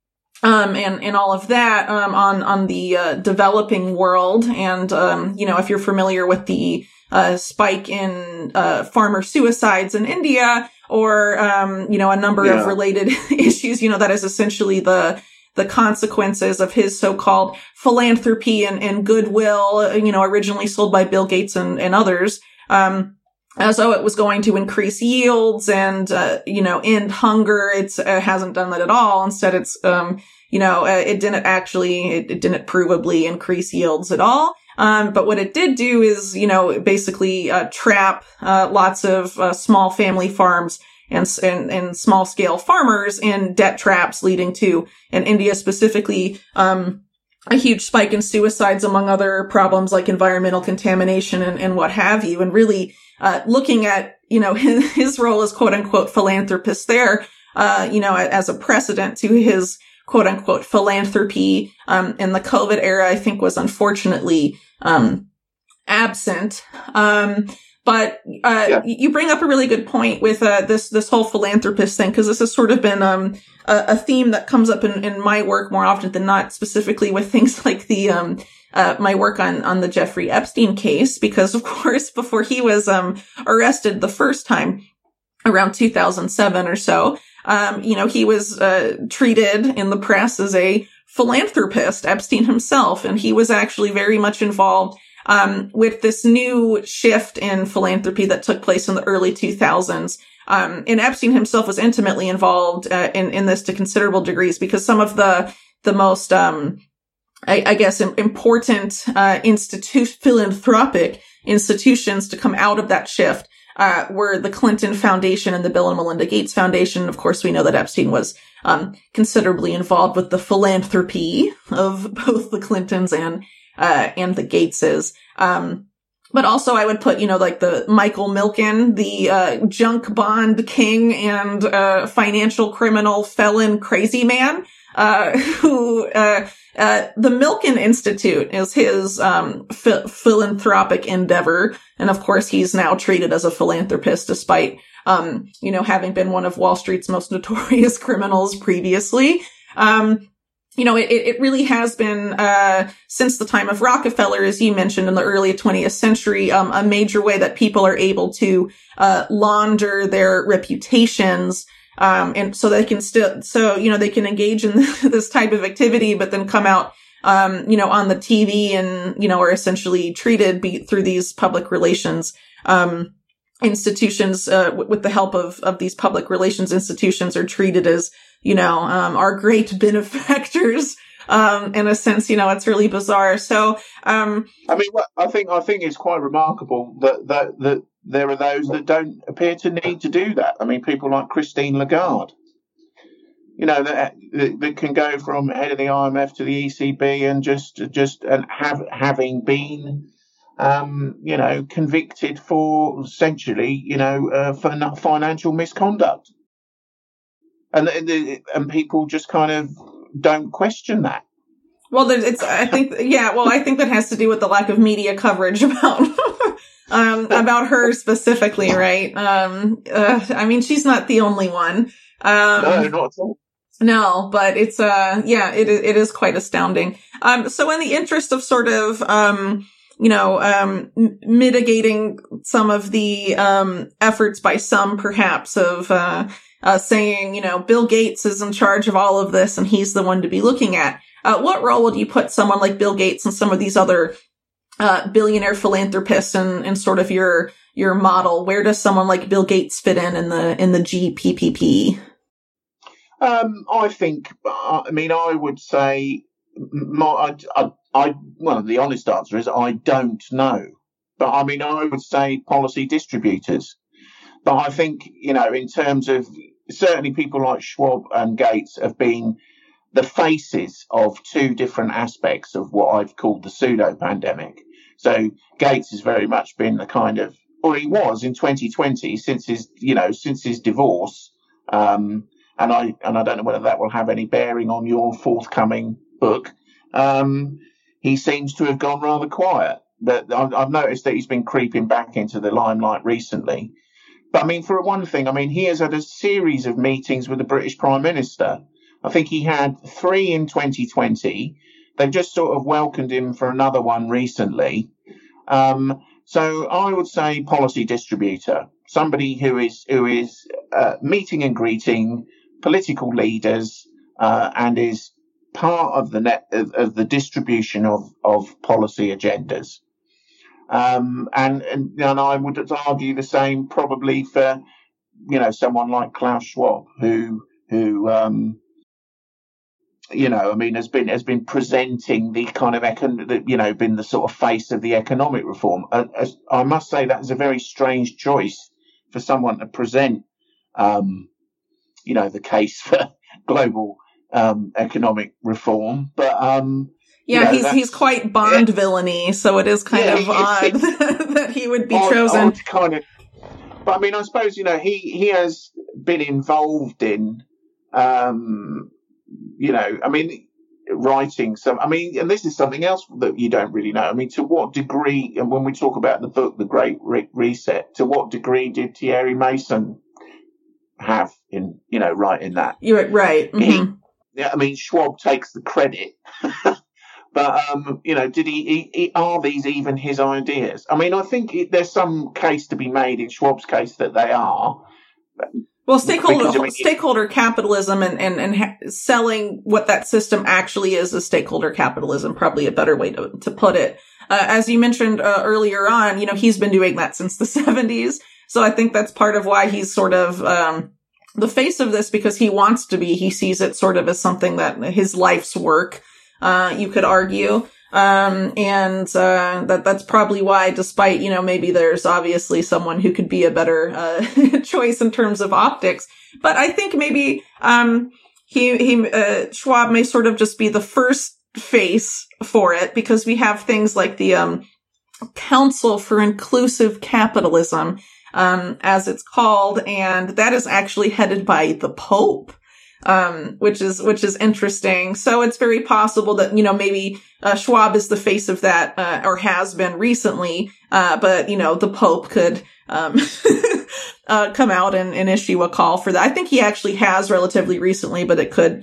Speaker 1: and all of that, on the, developing world. And, if you're familiar with the, spike in, farmer suicides in India, or, a number of related issues, that is essentially the consequences of his so-called philanthropy and goodwill, originally sold by Bill Gates and others, as though it was going to increase yields and, end hunger. It hasn't done that at all. Instead, it's, it didn't provably increase yields at all. But what it did do is, basically, trap, lots of, small family farms and small scale farmers in debt traps, leading to, in India specifically, a huge spike in suicides, among other problems like environmental contamination and what have you. And really, looking at, his role as quote unquote philanthropist there, as a precedent to his quote unquote philanthropy, in the COVID era, I think was unfortunately, absent. But you bring up a really good point with this whole philanthropist thing, because this has sort of been a theme that comes up in my work more often than not, specifically with things like the my work on the Jeffrey Epstein case, because of course before he was arrested the first time around 2007 or so, he was treated in the press as a philanthropist, Epstein himself, and he was actually very much involved with this new shift in philanthropy that took place in the early 2000s. And Epstein himself was intimately involved in this to considerable degrees, because some of the most, I guess, important philanthropic institutions to come out of that shift were the Clinton Foundation and the Bill and Melinda Gates Foundation. Of course, we know that Epstein was considerably involved with the philanthropy of both the Clintons and the Gateses. But also I would put, like the Michael Milken, the junk bond king and financial criminal felon crazy man, who the Milken Institute is his philanthropic endeavor. And of course, he's now treated as a philanthropist, despite having been one of Wall Street's most notorious criminals previously. It really has been, since the time of Rockefeller, as you mentioned, in the early 20th century, a major way that people are able to, launder their reputations, and so they can they can engage in this type of activity, but then come out, on the TV and, are essentially treated through these public relations, institutions, with the help of these public relations institutions, are treated as, our great benefactors, in a sense. It's really bizarre. So,
Speaker 2: I think it's quite remarkable that there are those that don't appear to need to do that. I mean, people like Christine Lagarde, that can go from head of the IMF to the ECB and having been, convicted for essentially, for financial misconduct, and people just kind of don't question that.
Speaker 1: Well, I think that has to do with the lack of media coverage about about her specifically, right? I mean, she's not the only one.
Speaker 2: No, not at all.
Speaker 1: No, but it's, it is quite astounding. So in the interest of sort of, mitigating some of the, efforts by some perhaps of, saying, Bill Gates is in charge of all of this and he's the one to be looking at. What role would you put someone like Bill Gates and some of these other, billionaire philanthropists in sort of your model? Where does someone like Bill Gates fit in the GPPP?
Speaker 2: I would say the honest answer is I don't know. But I would say policy distributors. But I think, in terms of certainly people like Schwab and Gates have been the faces of two different aspects of what I've called the pseudo pandemic. So Gates has very much been the kind of, or he was in 2020 since his divorce. And I don't know whether that will have any bearing on your forthcoming book. He seems to have gone rather quiet, but I've noticed that he's been creeping back into the limelight recently. But for one thing, he has had a series of meetings with the British Prime Minister. I think he had 3 in 2020. They've just sort of welcomed him for another one recently. So I would say policy distributor, somebody who is meeting and greeting political leaders, and is part of the net of the distribution of policy agendas. And I would argue the same probably for, someone like Klaus Schwab, who has been presenting the kind of been the sort of face of the economic reform. I must say that is a very strange choice for someone to present, the case for global economic reform. But
Speaker 1: he's quite Bond villainy, so it is kind of odd that he would be chosen.
Speaker 2: But I suppose he has been involved in writing some. And this is something else that you don't really know. To what degree, and when we talk about the book, The Great Reset, to what degree did Thierry Mason have in writing that?
Speaker 1: You're right. Mm-hmm.
Speaker 2: Schwab takes the credit, but did he? Are these even his ideas? I think there's some case to be made in Schwab's case that they are.
Speaker 1: Well, stakeholder capitalism and selling what that system actually is stakeholder capitalism, probably a better way to put it. As you mentioned earlier on, he's been doing that since the 70s. So I think that's part of why he's sort of the face of this, because he wants to be. He sees it sort of as something that his life's work, you could argue. That's probably why, despite, maybe there's obviously someone who could be a better, choice in terms of optics. But I think maybe, Schwab may sort of just be the first face for it, because we have things like the, Council for Inclusive Capitalism, as it's called. And that is actually headed by the Pope. Which is interesting. So it's very possible that, maybe, Schwab is the face of that, or has been recently. But, the Pope could, come out and issue a call for that. I think he actually has relatively recently, but it could,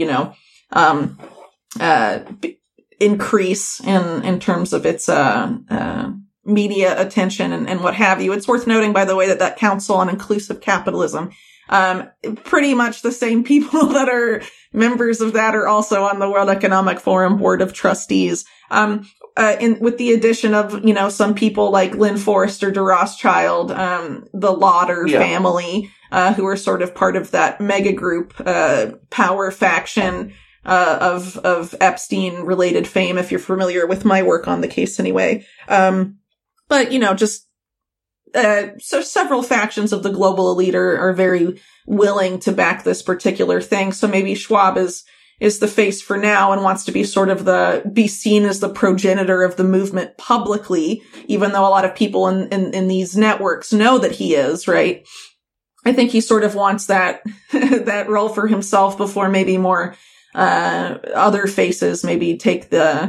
Speaker 1: increase in terms of its, media attention and what have you. It's worth noting, by the way, that Council on Inclusive Capitalism, pretty much the same people that are members of that are also on the World Economic Forum Board of Trustees. With the addition of, some people like Lynn Forrester de Rothschild, the Lauder family, who are sort of part of that mega group, power faction, of Epstein related fame, if you're familiar with my work on the case anyway. But, just so several factions of the global elite are very willing to back this particular thing. So maybe Schwab is the face for now and wants to be sort of be seen as the progenitor of the movement publicly, even though a lot of people in these networks know that he is, right? I think he sort of wants that, that role for himself before maybe more, other faces maybe take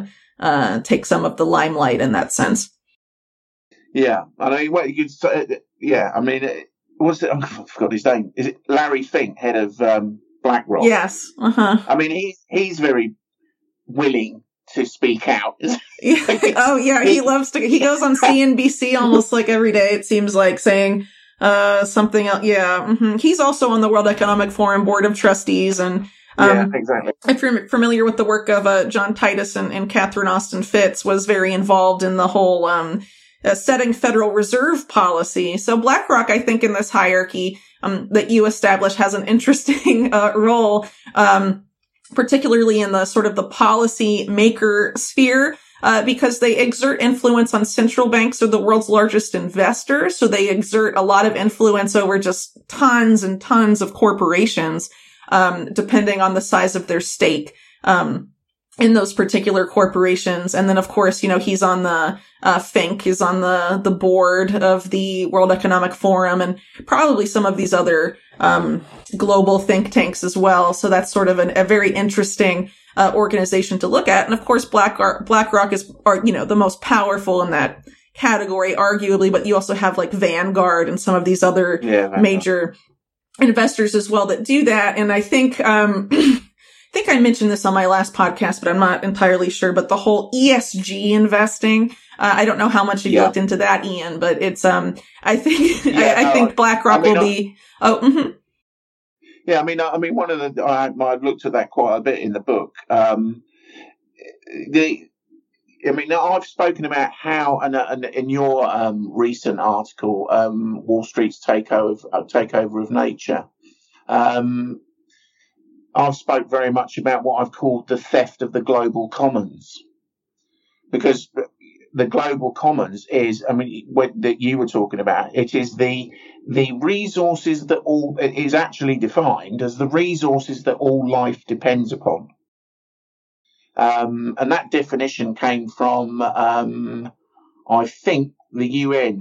Speaker 1: some of the limelight in that sense.
Speaker 2: Yeah. I mean, what you could say, yeah, I mean, I forgot his name. Is it Larry Fink, head of, BlackRock?
Speaker 1: Yes. Uh-huh.
Speaker 2: I mean, he's very willing to speak out.
Speaker 1: Oh yeah. He goes on CNBC almost like every day, it seems like, saying, something else. Yeah. Mm-hmm. He's also on the World Economic Forum Board of Trustees. And,
Speaker 2: yeah, exactly.
Speaker 1: If you're familiar with the work of, John Titus and Catherine Austin Fitts, was very involved in the whole, setting Federal Reserve policy. So BlackRock, I think, in this hierarchy, that you establish has an interesting, role, particularly in the sort of the policy maker sphere. Because they exert influence on central banks or the world's largest investors. So they exert a lot of influence over just tons and tons of corporations, depending on the size of their stake, in those particular corporations. And then, of course, he's on Fink is on the board of the World Economic Forum and probably some of these other, global think tanks as well. So that's sort of a very interesting, organization to look at. And of course, BlackRock is, the most powerful in that category, arguably, but you also have like Vanguard and some of these other major investors as well that do that. And I think, I mentioned this on my last podcast, but I'm not entirely sure, but the whole ESG investing, I don't know how much you looked into that, Ian, but it's, I think BlackRock will be,
Speaker 2: Yeah, I mean, one of the I've looked at that quite a bit in the book. I've spoken about how, and in your recent article, Wall Street's takeover of nature. I've spoke very much about what I've called the theft of the global commons, because the global commons is, that you were talking about, it is the resources that it is actually defined as the resources that all life depends upon. And that definition came from, I think, the UN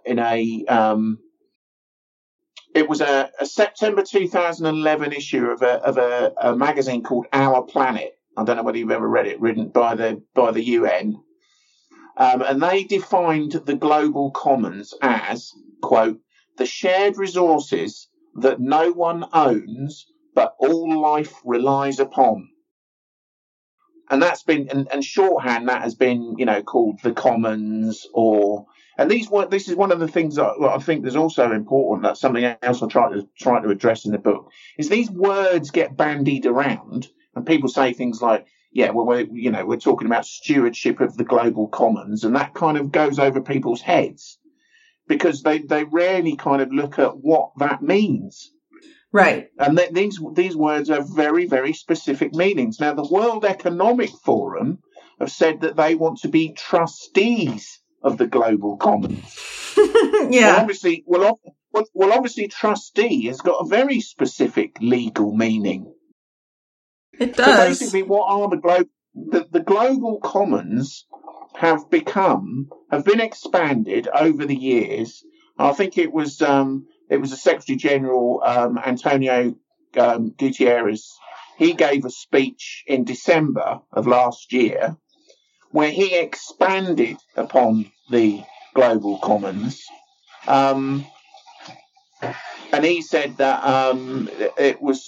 Speaker 2: it was a September 2011 issue of a magazine called Our Planet. I don't know whether you've ever read it, written by the UN. And they defined the global commons as, quote, the shared resources that no one owns, but all life relies upon. And that's been, and shorthand, that has been, called the commons, and this is one of the things that I think is also important. That's something else I try to address in the book, is these words get bandied around and people say things like, we're talking about stewardship of the global commons, and that kind of goes over people's heads because they rarely kind of look at what that means.
Speaker 1: Right.
Speaker 2: And these words have very, very specific meanings. Now, the World Economic Forum have said that they want to be trustees of the global commons.
Speaker 1: Yeah.
Speaker 2: Well, obviously, trustee has got a very specific legal meaning.
Speaker 1: It does.
Speaker 2: So basically, what are the global commons have been expanded over the years. I think it was the Secretary General, Antonio Gutierrez. He gave a speech in December of last year where he expanded upon the global commons. And he said that it was,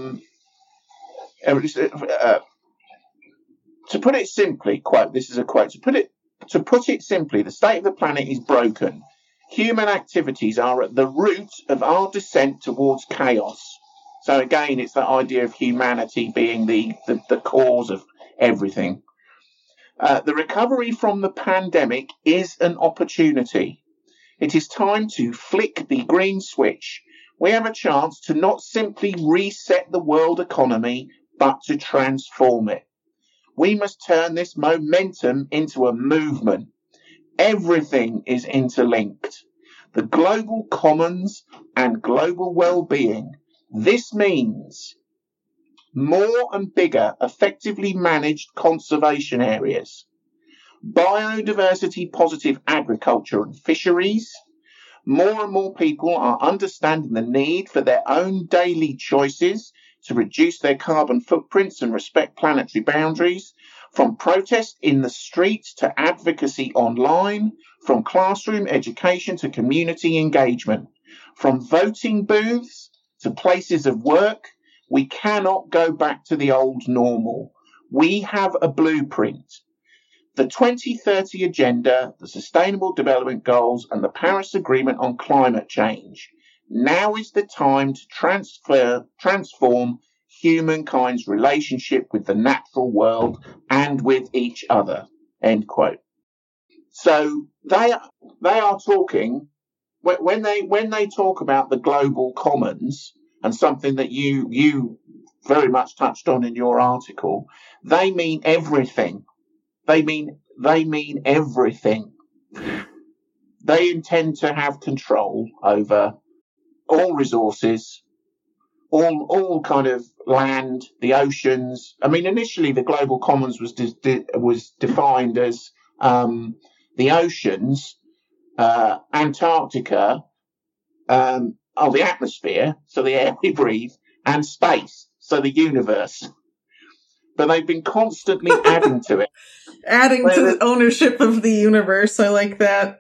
Speaker 2: to put it simply, quote, this is a quote, to put it simply, the state of the planet is broken. Human activities are at the root of our descent towards chaos. So again, it's that idea of humanity being the cause of everything. The recovery from the pandemic is an opportunity. It is time to flick the green switch. We have a chance to not simply reset the world economy, but to transform it. We must turn this momentum into a movement. Everything is interlinked. the global commons and global well-being. This means more and bigger, effectively managed conservation areas, biodiversity positive agriculture and fisheries. More and more people are understanding the need for their own daily choices to reduce their carbon footprints and respect planetary boundaries, from protest in the streets to advocacy online, from classroom education to community engagement, from voting booths to places of work. We cannot go back to the old normal. We have a blueprint. The 2030 Agenda, the Sustainable Development Goals, and the Paris Agreement on climate change. Now is the time to transform humankind's relationship with the natural world and with each other. End quote. So they are talking, when they talk about the global commons, and something that you very much touched on in your article, they mean everything. They mean everything. They intend to have control over all resources, all kind of land, the oceans. I mean, initially the global commons was defined as the oceans, Antarctica, the atmosphere, so the air we breathe, and space, so the universe. But they've been constantly adding to it.
Speaker 1: Adding to the ownership of the universe. I like that.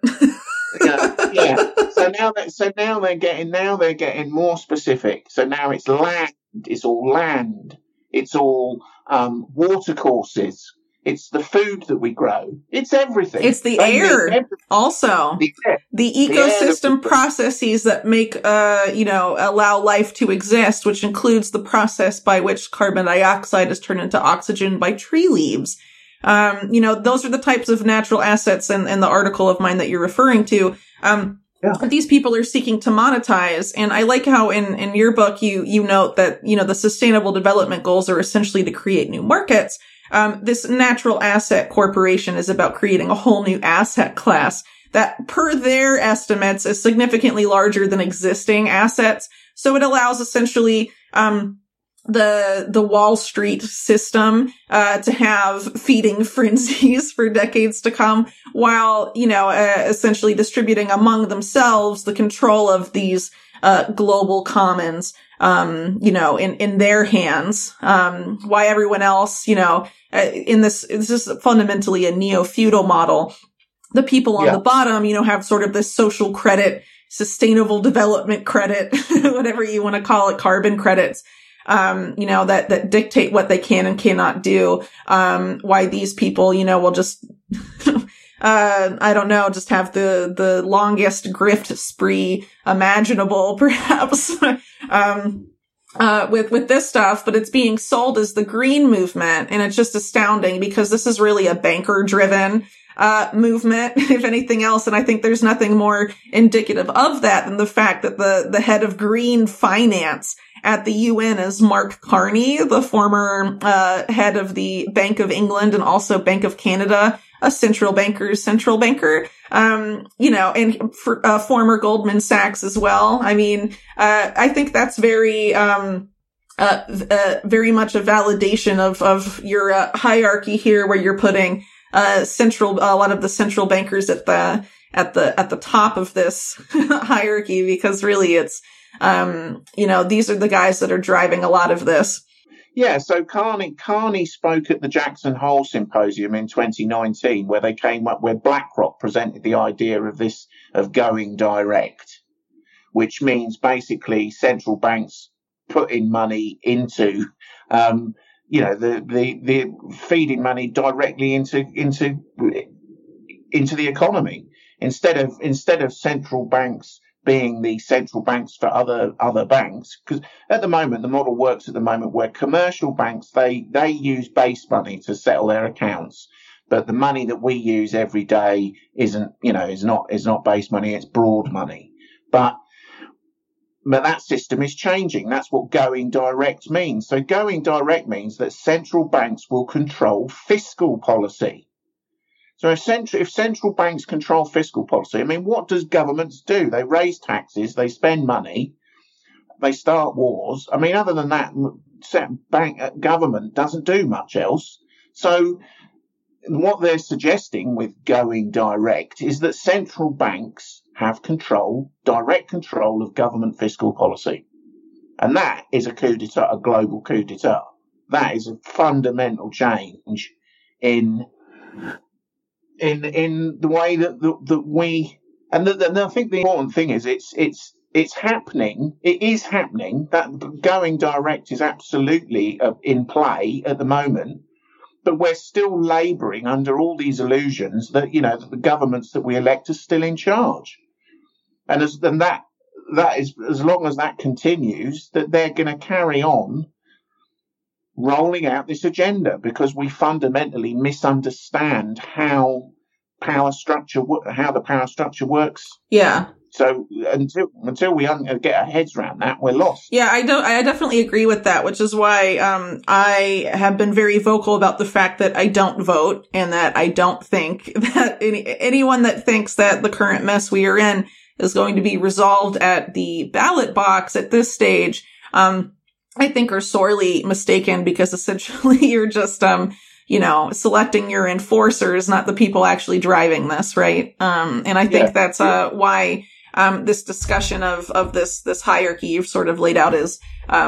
Speaker 2: yeah. So now they're getting more specific. So now it's land. It's all land. It's all watercourses. It's the food that we grow. It's everything.
Speaker 1: It's the air also. The ecosystem processes that make, allow life to exist, which includes the process by which carbon dioxide is turned into oxygen by tree leaves. Those are the types of natural assets in the article of mine that you're referring to. These people are seeking to monetize. And I like how in your book, you note that, the sustainable development goals are essentially to create new markets. This natural asset corporation is about creating a whole new asset class that, per their estimates, is significantly larger than existing assets. So it allows essentially, the Wall Street system, to have feeding frenzies for decades to come, while, essentially distributing among themselves the control of these, global commons, in their hands. Why everyone else, this is fundamentally a neo-feudal model. The people on the bottom, have sort of this social credit, sustainable development credit, whatever you want to call it, carbon credits, that dictate what they can and cannot do. Why these people, will just, just have the longest grift spree imaginable, perhaps, with this stuff, but it's being sold as the green movement. And it's just astounding because this is really a banker driven, movement, if anything else. And I think there's nothing more indicative of that than the fact that the head of green finance at the UN is Mark Carney, the former, head of the Bank of England and also Bank of Canada, a central banker, and former Goldman Sachs as well. I mean, I think that's very much a validation of your hierarchy here, where you're putting a lot of the central bankers at the top of this hierarchy, because really it's these are the guys that are driving a lot of this.
Speaker 2: Yeah, so Carney spoke at the Jackson Hole Symposium in 2019, where BlackRock presented the idea of going direct, which means basically central banks putting money into, the feeding money directly into the economy, instead of central banks being the central banks for other banks. Because at the moment, the model works at the moment where commercial banks, they use base money to settle their accounts. But the money that we use every day is not base money, it's broad money. But that system is changing. That's what going direct means. So going direct means that central banks will control fiscal policy. So if central banks control fiscal policy, I mean, what does governments do? They raise taxes, they spend money, they start wars. I mean, other than that, government doesn't do much else. So what they're suggesting with going direct is that central banks have direct control of government fiscal policy. And that is a coup d'etat, a global coup d'etat. That is a fundamental change in the way that we, and I think the important thing is it's happening. It is happening. That going direct is absolutely in play at the moment. But we're still labouring under all these illusions that, that the governments that we elect are still in charge. And that is, as long as that continues, that they're going to carry on rolling out this agenda, because we fundamentally misunderstand how the power structure works.
Speaker 1: Yeah.
Speaker 2: So until we get our heads around that, we're lost.
Speaker 1: Yeah, I definitely agree with that, which is why I have been very vocal about the fact that I don't vote, and that I don't think that anyone that thinks that the current mess we are in is going to be resolved at the ballot box at this stage, I think are sorely mistaken, because essentially you're just selecting your enforcers, not the people actually driving this, right? And I think that's why this discussion of this hierarchy you've sort of laid out is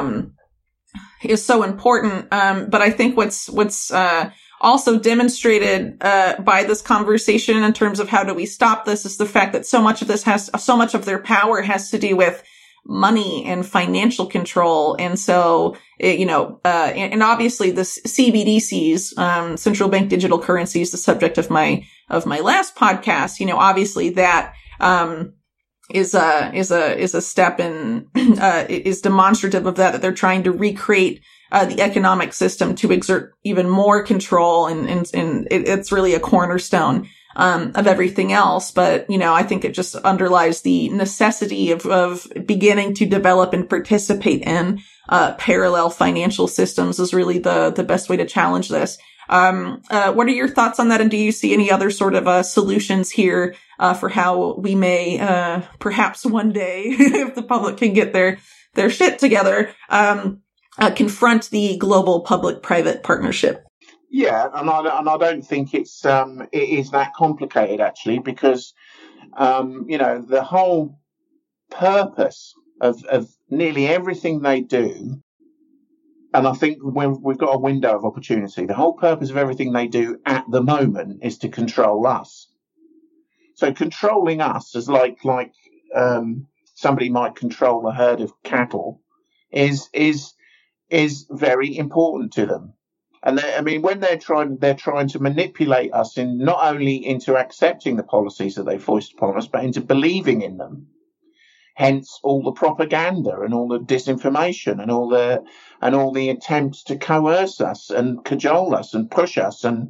Speaker 1: so important. But I think what's also demonstrated by this conversation in terms of how do we stop this is the fact that so much of their power has to do with money and financial control. And so, and obviously this CBDCs, central bank digital currencies, the subject of my last podcast, obviously that, is a step in, is demonstrative of that they're trying to recreate, the economic system to exert even more control. And it's really a cornerstone of everything else. But, I think it just underlies the necessity of beginning to develop and participate in parallel financial systems is really the best way to challenge this. What are your thoughts on that? And do you see any other sort of solutions here for how we may perhaps one day, if the public can get their shit together, confront the global public-private partnership?
Speaker 2: Yeah, and I don't think it is that complicated, actually, because the whole purpose of nearly everything they do, and I think when we've got a window of opportunity, the whole purpose of everything they do at the moment is to control us. So controlling us is like somebody might control a herd of cattle is very important to them. And when they're trying to manipulate us in not only into accepting the policies that they foist upon us, but into believing in them. Hence all the propaganda and all the disinformation and all the attempts to coerce us and cajole us and push us and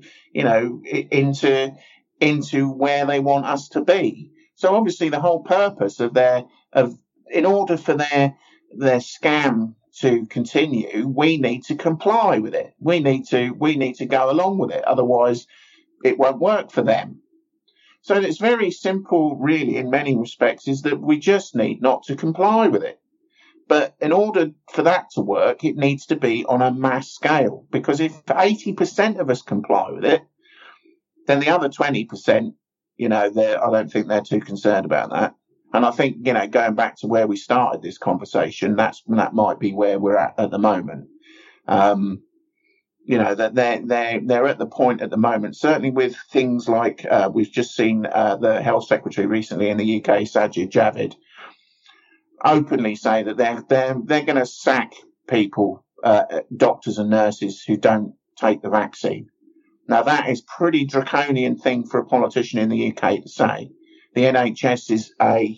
Speaker 2: into where they want us to be. So obviously the whole purpose in order for their scam to continue, we need to comply with it. We need to go along with it. Otherwise, it won't work for them. So it's very simple, really, in many respects, is that we just need not to comply with it. But in order for that to work, it needs to be on a mass scale. Because if 80% of us comply with it, then the other 20%, I don't think they're too concerned about that. And I think, going back to where we started this conversation, that might be where we're at the moment. That they're at the point at the moment, certainly with things like, we've just seen, the Health Secretary recently in the UK, Sajid Javid, openly say that they're going to sack people, doctors and nurses who don't take the vaccine. Now that is pretty draconian thing for a politician in the UK to say. The NHS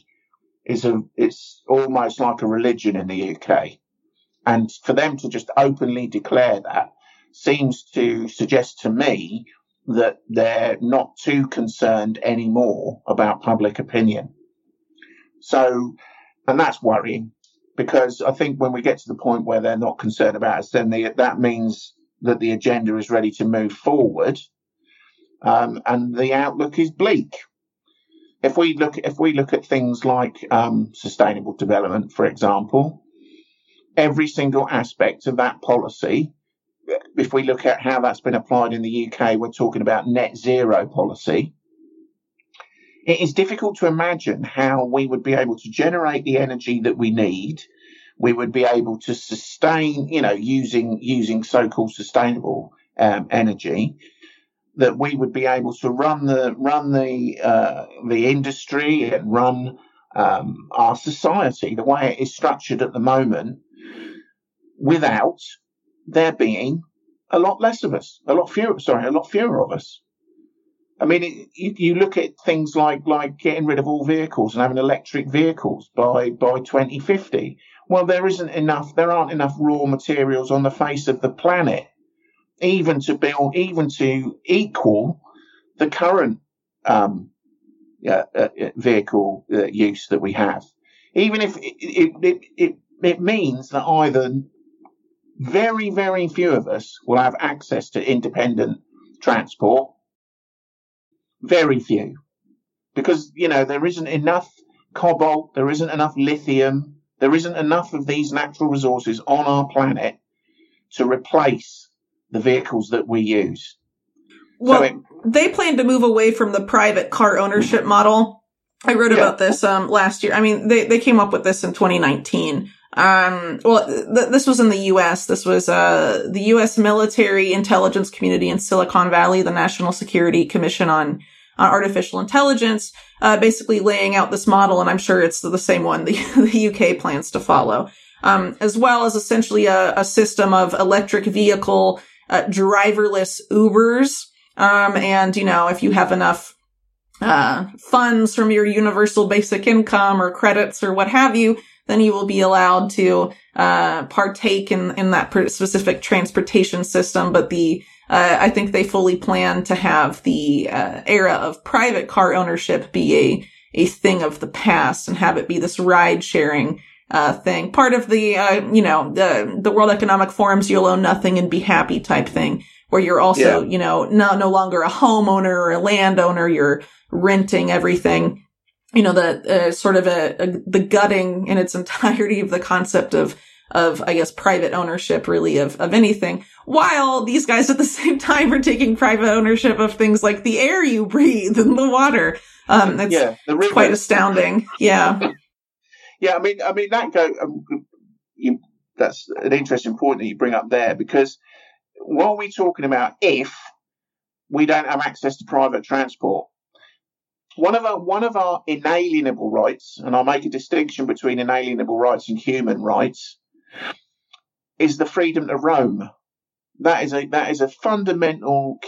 Speaker 2: it's almost like a religion in the UK. And for them to just openly declare that seems to suggest to me that they're not too concerned anymore about public opinion. So, and that's worrying, because I think when we get to the point where they're not concerned about us, then that means that the agenda is ready to move forward. and the outlook is bleak. If we look at things like sustainable development, for example, every single aspect of that policy, if we look at how that's been applied in the UK, we're talking about net zero policy. It is difficult to imagine how we would be able to generate the energy that we need. We would be able to sustain, using so-called sustainable energy, that we would be able to run the industry and run our society the way it is structured at the moment, without there being a lot fewer of us. I mean, you look at things like getting rid of all vehicles and having electric vehicles by 2050. Well, there aren't enough raw materials on the face of the planet even to equal the current vehicle use that we have. Even if it means that either very, very few of us will have access to independent transport, very few, because there isn't enough cobalt, there isn't enough lithium, there isn't enough of these natural resources on our planet to replace the vehicles that we use.
Speaker 1: Well, they plan to move away from the private car ownership model. I wrote about this last year. I mean, they came up with this in 2019. This was in the U.S. This was the U.S. military intelligence community in Silicon Valley, the National Security Commission on Artificial Intelligence, basically laying out this model, and I'm sure it's the same one the UK plans to follow, as well as essentially a system of electric vehicle driverless Ubers. And if you have enough funds from your universal basic income or credits or what have you, then you will be allowed to partake in that specific transportation system. But I think they fully plan to have the era of private car ownership be a thing of the past and have it be this ride sharing thing. Part of the World Economic Forum's "You'll own nothing and be happy" type thing, where you're also no longer a homeowner or a landowner. You're renting everything. Sort of the gutting in its entirety of the concept of, I guess, private ownership really of anything, while these guys at the same time are taking private ownership of things like the air you breathe and the water. It's quite astounding. Yeah.
Speaker 2: Yeah. I mean, that's an interesting point that you bring up there, because what are we talking about if we don't have access to private transport? One of our inalienable rights, and I'll make a distinction between inalienable rights and human rights, is the freedom to roam. That is a fundamental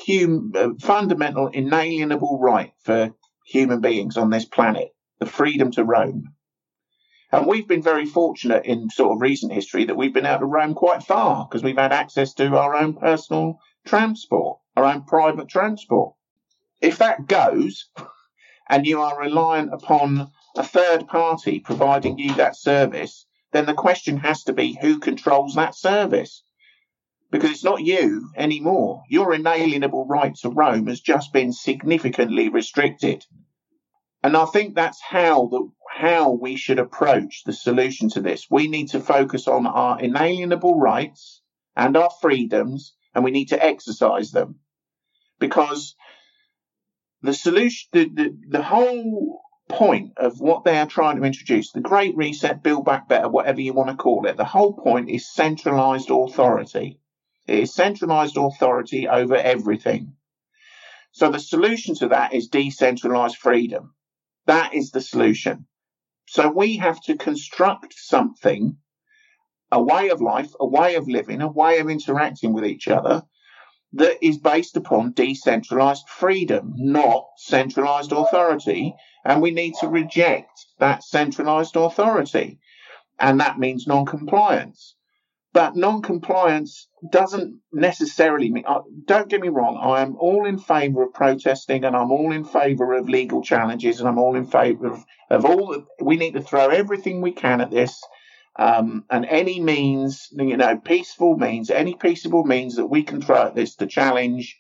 Speaker 2: inalienable right for human beings on this planet, the freedom to roam. And we've been very fortunate in sort of recent history that we've been able to roam quite far because we've had access to our own personal transport, our own private transport. If that goes, and you are reliant upon a third party providing you that service, then the question has to be who controls that service. Because it's not you anymore. Your inalienable right to roam has just been significantly restricted. And I think that's how we should approach the solution to this. We need to focus on our inalienable rights and our freedoms, and we need to exercise them. Because the solution, the whole point of what they are trying to introduce, the Great Reset, Build Back Better, whatever you want to call it, the whole point is centralized authority. It is centralized authority over everything. So the solution to that is decentralized freedom. That is the solution. So we have to construct something, a way of life, a way of living, a way of interacting with each other, that is based upon decentralized freedom, not centralized authority. And we need to reject that centralized authority. And that means non-compliance. But non-compliance doesn't necessarily mean, don't get me wrong, I am all in favour of protesting, and I'm all in favour of legal challenges, and I'm all in favour of all, we need to throw everything we can at this. And any means, peaceful means, any peaceable means that we can throw at this to challenge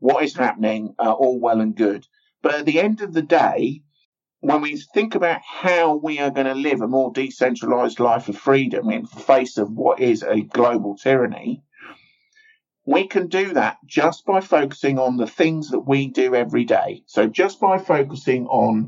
Speaker 2: what is happening, all well and good. But at the end of the day, when we think about how we are going to live a more decentralized life of freedom in the face of what is a global tyranny, we can do that just by focusing on the things that we do every day. So just by focusing on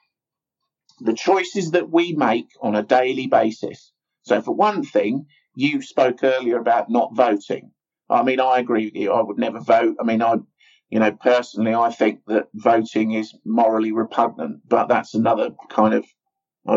Speaker 2: the choices that we make on a daily basis. So for one thing, you spoke earlier about not voting. I mean, I agree with you. I would never vote. I mean, personally, I think that voting is morally repugnant, but that's another kind of, I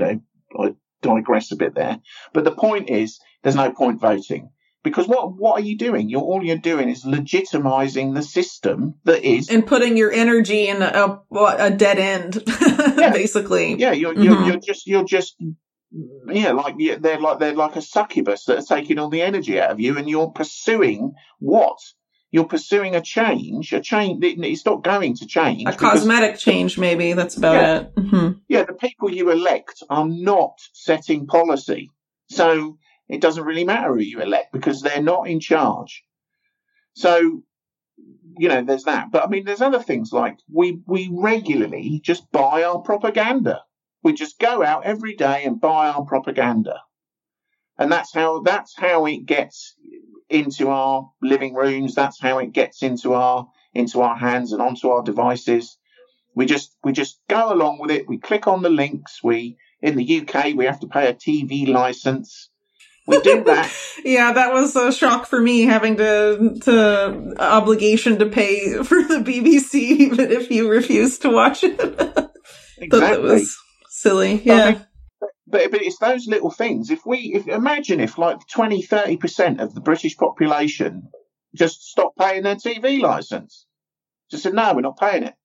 Speaker 2: digress a bit there. But the point is, there's no point voting. Because what are you doing? All you're doing is legitimizing the system that is, and
Speaker 1: putting your energy in a dead end, basically.
Speaker 2: Yeah, you're just they're like a succubus that are taking all the energy out of you, and you're pursuing what? You're pursuing a change. It's not going to change.
Speaker 1: A cosmetic change, maybe. That's about it. Mm-hmm.
Speaker 2: Yeah, the people you elect are not setting policy, so it doesn't really matter who you elect because they're not in charge. So, there's that. But I mean, there's other things like we regularly just buy our propaganda. We just go out every day and buy our propaganda. And that's how it gets into our living rooms. That's how it gets into our hands and onto our devices. We just go along with it. We click on the links. In the UK, we have to pay a TV license. We do that.
Speaker 1: Yeah, that was a shock for me, having to obligation to pay for the BBC, even if you refuse to watch it.
Speaker 2: Exactly.
Speaker 1: That was silly. Yeah.
Speaker 2: But it's those little things. Imagine if like 20-30% of the British population just stopped paying their TV license. Just said, no, we're not paying it.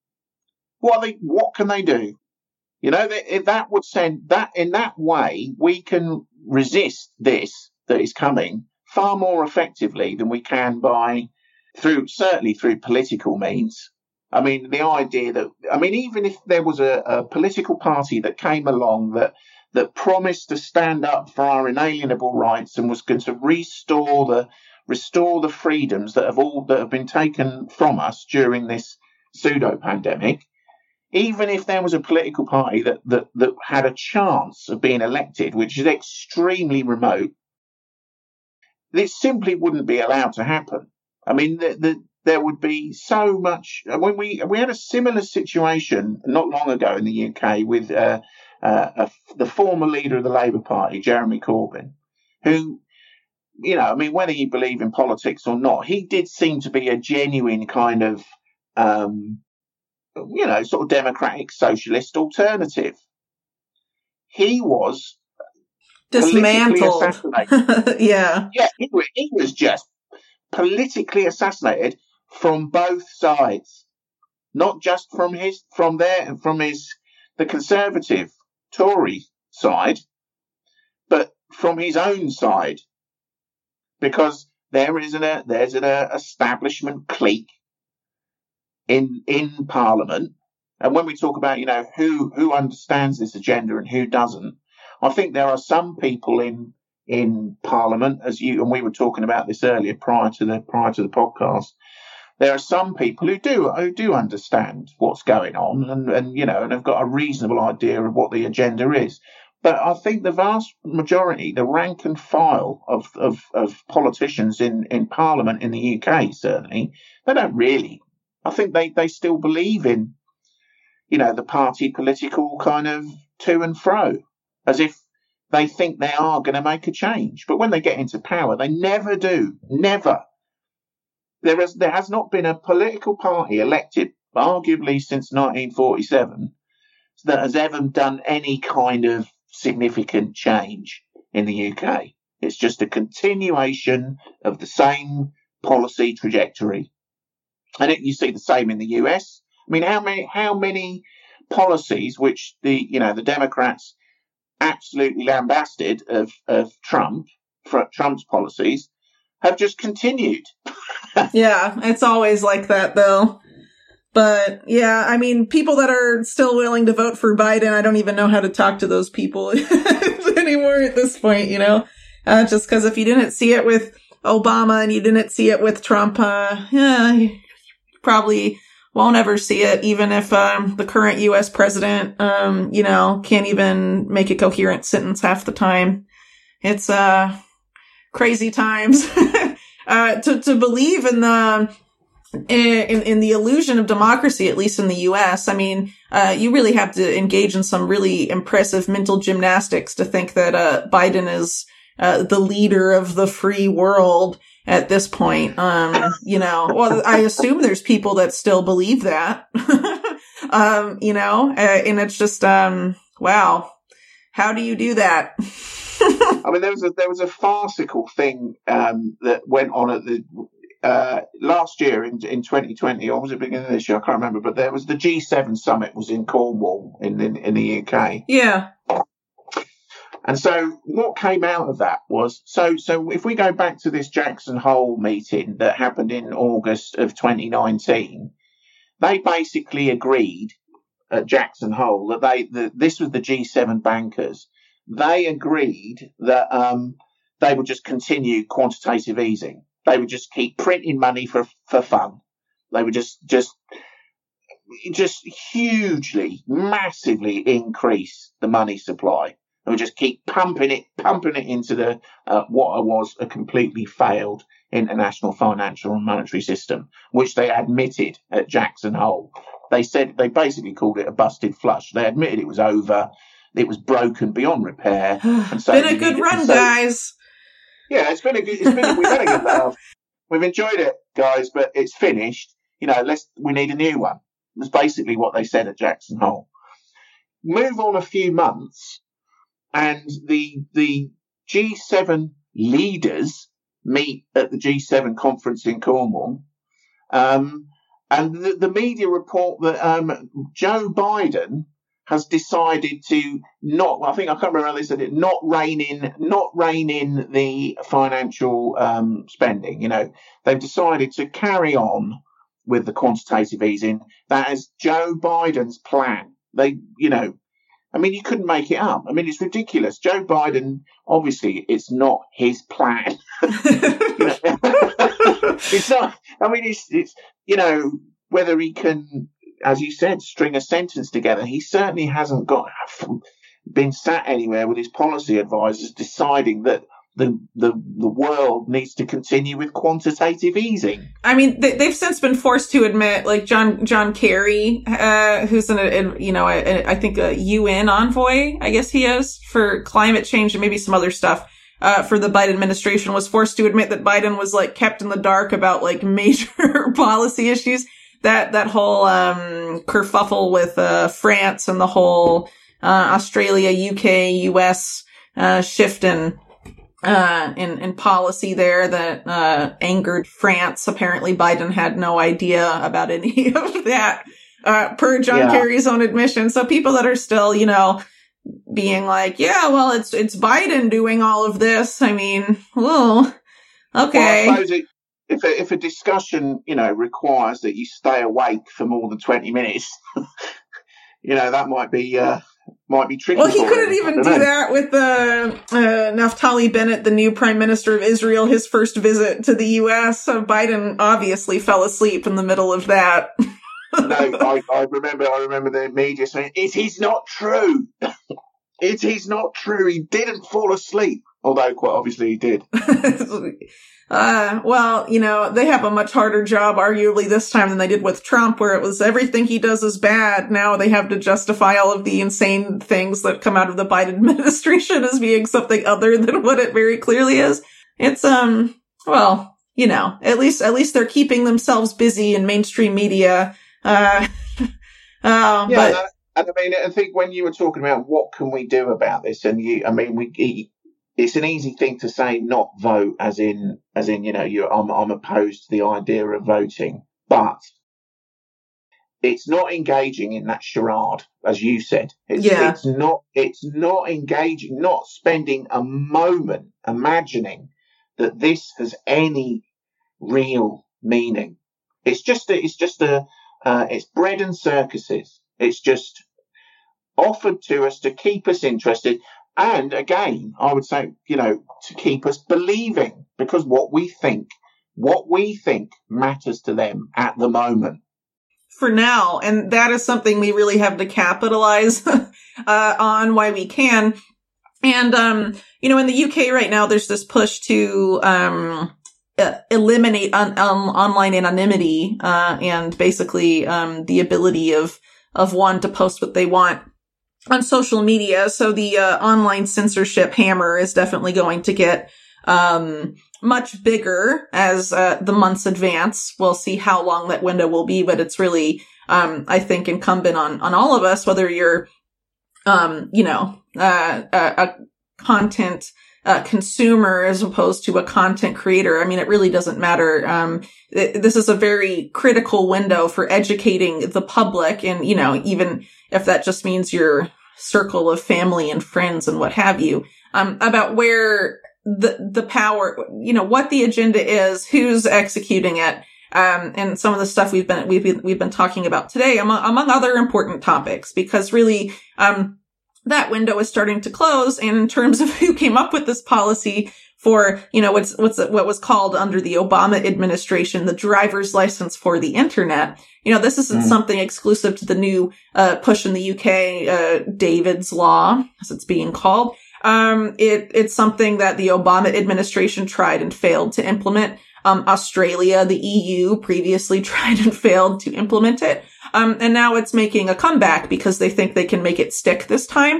Speaker 2: What can they do? That would send that in that way, we can resist this that is coming far more effectively than we can certainly through political means. I mean, the idea that, even if there was a political party that came along that promised to stand up for our inalienable rights and was going to restore the freedoms that have been taken from us during this pseudo pandemic, even if there was a political party that had a chance of being elected, which is extremely remote, this simply wouldn't be allowed to happen. I mean, there would be so much. When we had a similar situation not long ago in the UK with the former leader of the Labour Party, Jeremy Corbyn, who, whether you believe in politics or not, he did seem to be a genuine kind of sort of democratic socialist alternative. He was
Speaker 1: dismantled. Yeah.
Speaker 2: Yeah, he was just politically assassinated from both sides, not just from the Conservative Tory side, but from his own side, because there's an establishment clique in Parliament. And when we talk about, who understands this agenda and who doesn't, I think there are some people in Parliament, and we were talking about this earlier prior to the podcast. There are some people who do understand what's going on and have got a reasonable idea of what the agenda is. But I think the vast majority, the rank and file of politicians in Parliament in the UK, certainly, they don't really. I think they still believe in, the party political kind of to and fro, as if they think they are going to make a change. But when they get into power, they never do. Never. There has not been a political party elected, arguably since 1947, that has ever done any kind of significant change in the UK. It's just a continuation of the same policy trajectory. And you see the same in the US. I mean, how many policies which the Democrats absolutely lambasted of Trump's policies have just continued.
Speaker 1: Yeah, it's always like that, though. But yeah, I mean, people that are still willing to vote for Biden, I don't even know how to talk to those people anymore at this point, just because if you didn't see it with Obama and you didn't see it with Trump, you're probably won't ever see it, even if the current U.S. president, can't even make a coherent sentence half the time. It's crazy times. To believe in the illusion of democracy, at least in the U.S. I mean, you really have to engage in some really impressive mental gymnastics to think that Biden is the leader of the free world at this point. Well, I assume there's people that still believe that. And it's just wow. How do you do that?
Speaker 2: I mean, there was a farcical thing that went on at the last year in 2020, or was it beginning of this year? I can't remember. But there was the G7 summit was in Cornwall in the UK.
Speaker 1: Yeah.
Speaker 2: And so what came out of that was so if we go back to this Jackson Hole meeting that happened in August of 2019, they basically agreed at Jackson Hole that this was the G7 bankers. They agreed that they would just continue quantitative easing. They would just keep printing money for fun. They would just hugely, massively increase the money supply. They would just keep pumping it into the what was a completely failed international financial and monetary system, which they admitted at Jackson Hole. They basically called it a busted flush. They admitted it was over. It was broken beyond repair. And so
Speaker 1: been a good run, guys.
Speaker 2: Yeah, we've had a good laugh. We've enjoyed it, guys, but it's finished. We need a new one. That's basically what they said at Jackson Hole. Move on a few months, and the G7 leaders meet at the G7 conference in Cornwall. And the media report that Joe Biden has decided to I can't remember how they said it, not rein in the financial spending. They've decided to carry on with the quantitative easing. That is Joe Biden's plan. You couldn't make it up. I mean, it's ridiculous. Joe Biden, obviously, it's not his plan. It's not. I mean, it's whether he can, as you said, string a sentence together. He certainly hasn't been sat anywhere with his policy advisors deciding that the world needs to continue with quantitative easing.
Speaker 1: I mean, they've since been forced to admit, like John Kerry, who's I think a UN envoy, I guess he is, for climate change and maybe some other stuff. For the Biden administration, was forced to admit that Biden was kept in the dark about major policy issues. That whole kerfuffle with France and the whole Australia, UK, US shift in policy there that angered France. Apparently, Biden had no idea about any of that, per John Kerry's own admission. So people that are still, being like, yeah, well, it's Biden doing all of this. I mean, well, okay.
Speaker 2: Well, I suppose if a discussion, requires that you stay awake for more than 20 minutes, that might be tricky.
Speaker 1: Well, he couldn't even do that with Naftali Bennett, the new prime minister of Israel, his first visit to the U.S. So Biden obviously fell asleep in the middle of that.
Speaker 2: No, I remember the media saying, it is not true. It is not true. He didn't fall asleep. Although, quite obviously, he did.
Speaker 1: Well, they have a much harder job, arguably, this time than they did with Trump, where it was everything he does is bad. Now they have to justify all of the insane things that come out of the Biden administration as being something other than what it very clearly is. It's, well, at least they're keeping themselves busy in mainstream media.
Speaker 2: And I think when you were talking about what can we do about this, and it's an easy thing to say, not vote, as in, I'm opposed to the idea of voting, but it's not engaging in that charade, as you said. It's not engaging, not spending a moment imagining that this has any real meaning. It's bread and circuses. It's just offered to us to keep us interested. And again, I would say, to keep us believing, because what we think what we think matters to them at the moment.
Speaker 1: For now, and that is something we really have to capitalize on while we can. And, in the UK right now, there's this push to eliminate online anonymity and basically the ability of one to post what they want on social media. So the online censorship hammer is definitely going to get much bigger as the months advance. We'll see how long that window will be, but it's really, I think, incumbent on all of us, whether you're, a content consumer as opposed to a content creator. I mean, it really doesn't matter. This is a very critical window for educating the public, and even if that just means your circle of family and friends and what have you, about where the power, what the agenda is, who's executing it, and some of the stuff we've been talking about today, among other important topics, because really, that window is starting to close. And in terms of who came up with this policy for, what was called under the Obama administration, the driver's license for the internet, this isn't something exclusive to the new, push in the UK, David's Law, as it's being called. It's something that the Obama administration tried and failed to implement. Australia, the EU previously tried and failed to implement it. And now it's making a comeback because they think they can make it stick this time.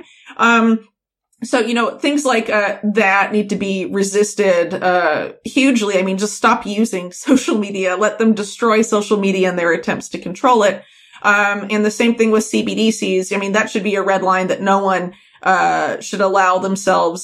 Speaker 1: So, things like, that need to be resisted, hugely. I mean, just stop using social media. Let them destroy social media in their attempts to control it. And the same thing with CBDCs. I mean, that should be a red line that no one, should allow themselves,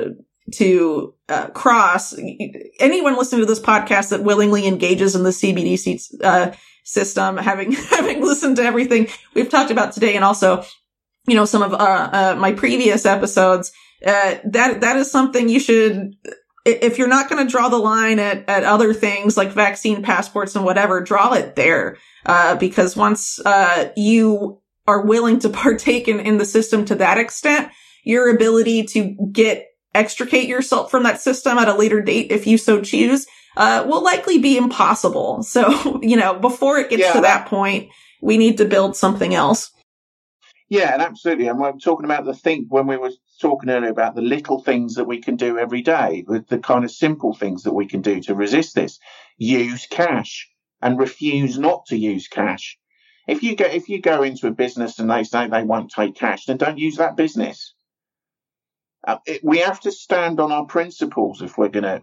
Speaker 1: to cross. Anyone listening to this podcast that willingly engages in the CBDC system, having listened to everything we've talked about today, and also some of my previous episodes, that is something you should, if you're not going to draw the line at other things like vaccine passports and whatever, draw it there, because once you are willing to partake in the system to that extent, your ability to extricate yourself from that system at a later date, if you so choose, will likely be impossible. So, before it gets to that point, we need to build something else.
Speaker 2: Yeah, and absolutely. And we're talking about when we were talking earlier about the little things that we can do every day, with the kind of simple things that we can do to resist this. Use cash and refuse not to use cash. If you go into a business and they say they won't take cash, then don't use that business. We have to stand on our principles if we're gonna,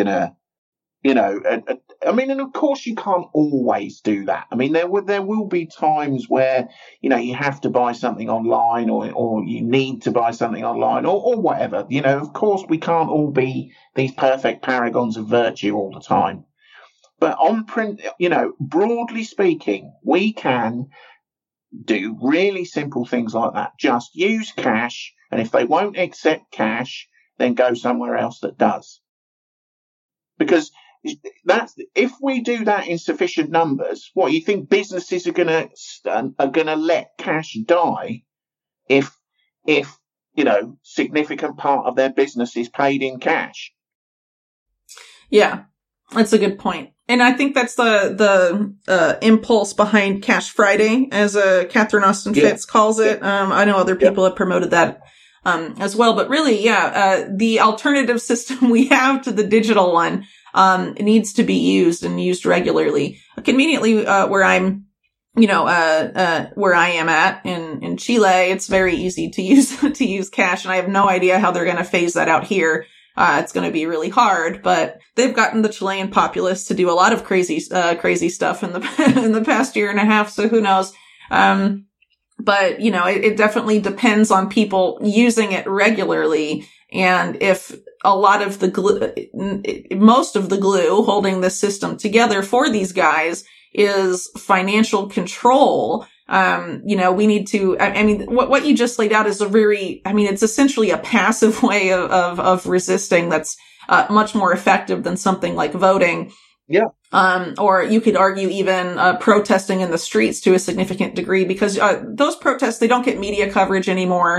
Speaker 2: I mean, and of course you can't always do that. I mean, there will be times where, you have to buy something online or you need to buy something online or whatever. Of course we can't all be these perfect paragons of virtue all the time. But broadly speaking, we can do really simple things like that. Just use cash. And if they won't accept cash, then go somewhere else that does. Because if we do that in sufficient numbers, what you think businesses are going to let cash die if significant part of their business is paid in cash?
Speaker 1: Yeah, that's a good point. And I think that's the impulse behind Cash Friday, as Catherine Austin Fitts calls it. I know other people have promoted that as well. But really, the alternative system we have to the digital one needs to be used and used regularly. Conveniently, where I'm, where I am at in Chile, it's very easy to use cash, and I have no idea how they're going to phase that out here. It's going to be really hard, but they've gotten the Chilean populace to do a lot of crazy stuff in the past year and a half. So who knows? But it definitely depends on people using it regularly. And if a lot of most of the glue holding this system together for these guys is financial control, we need to, what you just laid out is it's essentially a passive way of resisting that's much more effective than something like voting.
Speaker 2: Yeah.
Speaker 1: Or you could argue even protesting in the streets to a significant degree, because those protests, they don't get media coverage anymore.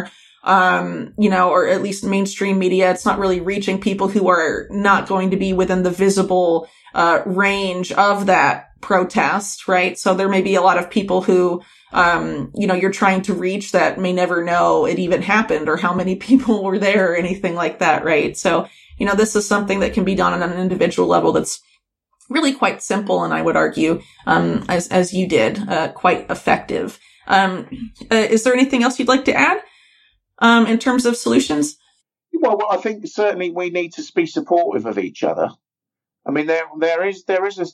Speaker 1: or at least mainstream media. It's not really reaching people who are not going to be within the visible range of that protest, right? So there may be a lot of people who, you're trying to reach that may never know it even happened or how many people were there or anything like that, right? So, this is something that can be done on an individual level that's really quite simple, and I would argue, as you did, quite effective. Is there anything else you'd like to add in terms of solutions?
Speaker 2: Well, I think certainly we need to be supportive of each other. I mean, there is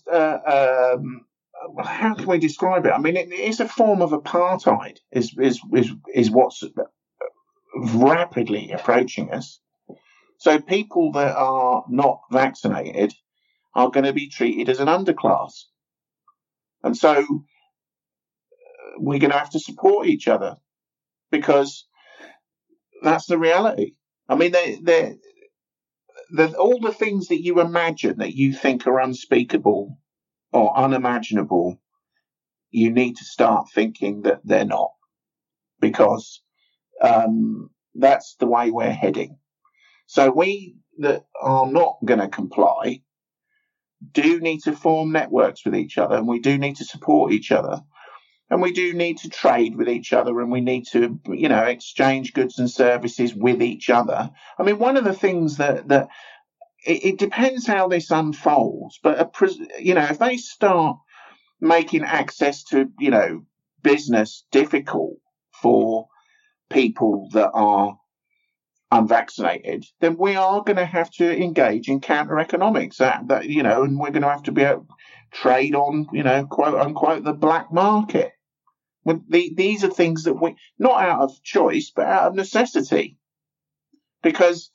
Speaker 2: how can we describe it? I mean, it is a form of apartheid. Is what's rapidly approaching us. So people that are not vaccinated are going to be treated as an underclass, and so we're going to have to support each other because that's the reality. I mean, all the things that you imagine that you think are unspeakable or unimaginable, you need to start thinking that they're not, because that's the way we're heading. So we that are not going to comply do need to form networks with each other, and we do need to support each other, and we do need to trade with each other, and we need to, exchange goods and services with each other. I mean, one of the things that it depends how this unfolds, but if they start making access to business difficult for people that are unvaccinated, then we are going to have to engage in counter economics. And we're going to have to be able to trade on, quote unquote, the black market. These are things that we, not out of choice, but out of necessity, because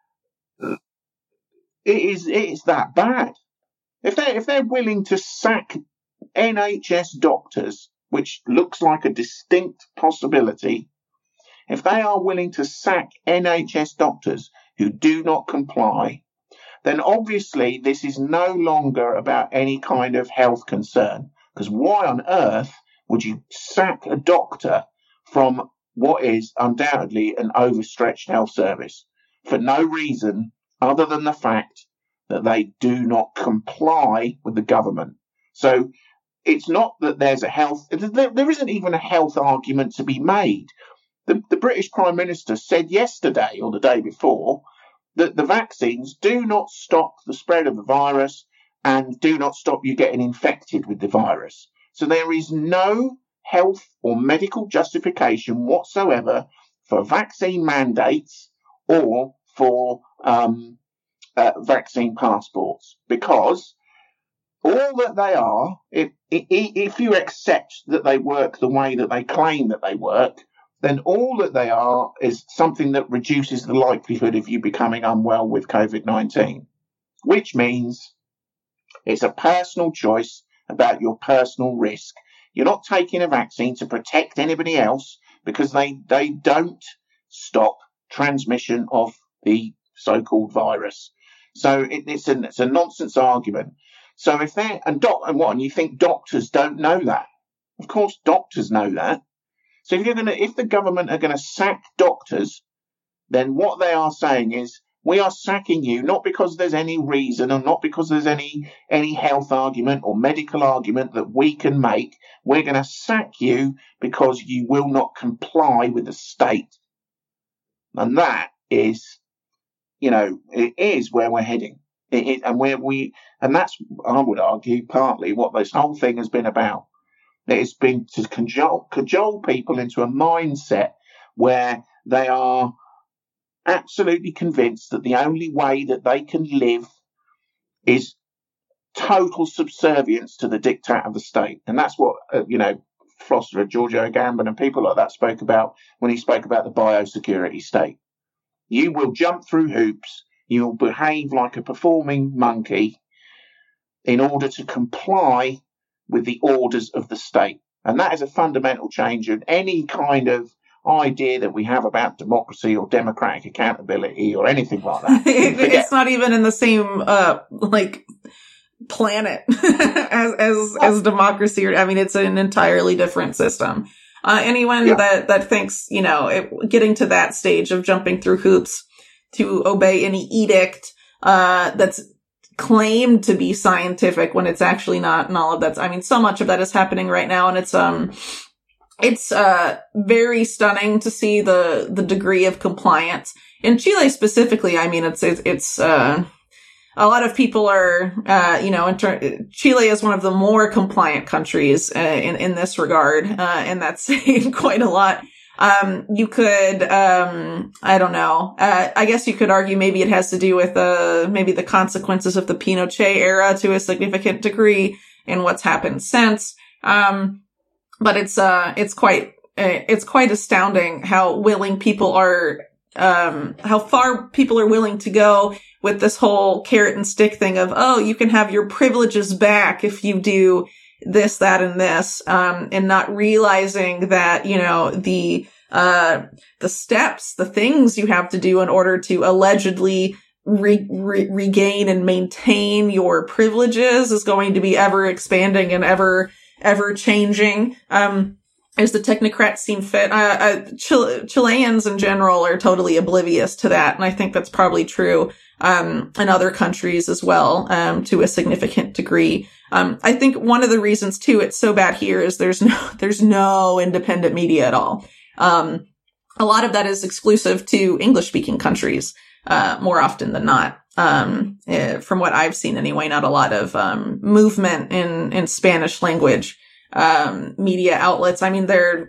Speaker 2: it is that bad. If they're willing to sack NHS doctors, which looks like a distinct possibility, if they are willing to sack NHS doctors who do not comply, then obviously this is no longer about any kind of health concern. Because why on earth would you sack a doctor from what is undoubtedly an overstretched health service for no reason other than the fact that they do not comply with the government? So it's not that there's there isn't even a health argument to be made. The British Prime Minister said yesterday or the day before that the vaccines do not stop the spread of the virus and do not stop you getting infected with the virus. So there is no health or medical justification whatsoever for vaccine mandates or for vaccine passports, because all that they are, if you accept that they work the way that they claim that they work, then all that they are is something that reduces the likelihood of you becoming unwell with COVID-19, which means it's a personal choice about your personal risk. You're not taking a vaccine to protect anybody else, because they don't stop transmission of the so-called virus. So it's a nonsense argument. So if and you think doctors don't know that? Of course, doctors know that. So if the government are going to sack doctors, then what they are saying is, we are sacking you not because there's any reason or not because there's any health argument or medical argument that we can make. We're going to sack you because you will not comply with the state. And that is, it is where we're heading. And that's, I would argue, partly what this whole thing has been about. It's been to cajole people into a mindset where they are absolutely convinced that the only way that they can live is total subservience to the diktat of the state. And that's what, philosopher George Agamben and people like that spoke about when he spoke about the biosecurity state. You will jump through hoops, you will behave like a performing monkey in order to comply with the orders of the state. And that is a fundamental change in any kind of idea that we have about democracy or democratic accountability or anything like that.
Speaker 1: It's not even in the same planet as democracy. I mean, it's an entirely different system. Anyone that thinks, getting to that stage of jumping through hoops to obey any edict, that's claimed to be scientific when it's actually not, and all of that. I mean, so much of that is happening right now, and it's very stunning to see the degree of compliance in Chile specifically. I mean, it's a lot of people are, Chile is one of the more compliant countries in this regard, and that's saying quite a lot. You could, I don't know, I guess you could argue maybe it has to do with maybe the consequences of the Pinochet era to a significant degree in what's happened since. But it's quite astounding how willing people are, how far people are willing to go with this whole carrot and stick thing of, oh, you can have your privileges back if you do this, that, and this, and not realizing that, the steps, the things you have to do in order to allegedly regain and maintain your privileges is going to be ever expanding and ever changing, as the technocrats seem fit. Chileans in general are totally oblivious to that. And I think that's probably true, in other countries as well, to a significant degree. I think one of the reasons too it's so bad here is there's no independent media at all. A lot of that is exclusive to English speaking countries, more often than not. From what I've seen anyway, not a lot of, movement in Spanish language, media outlets. I mean,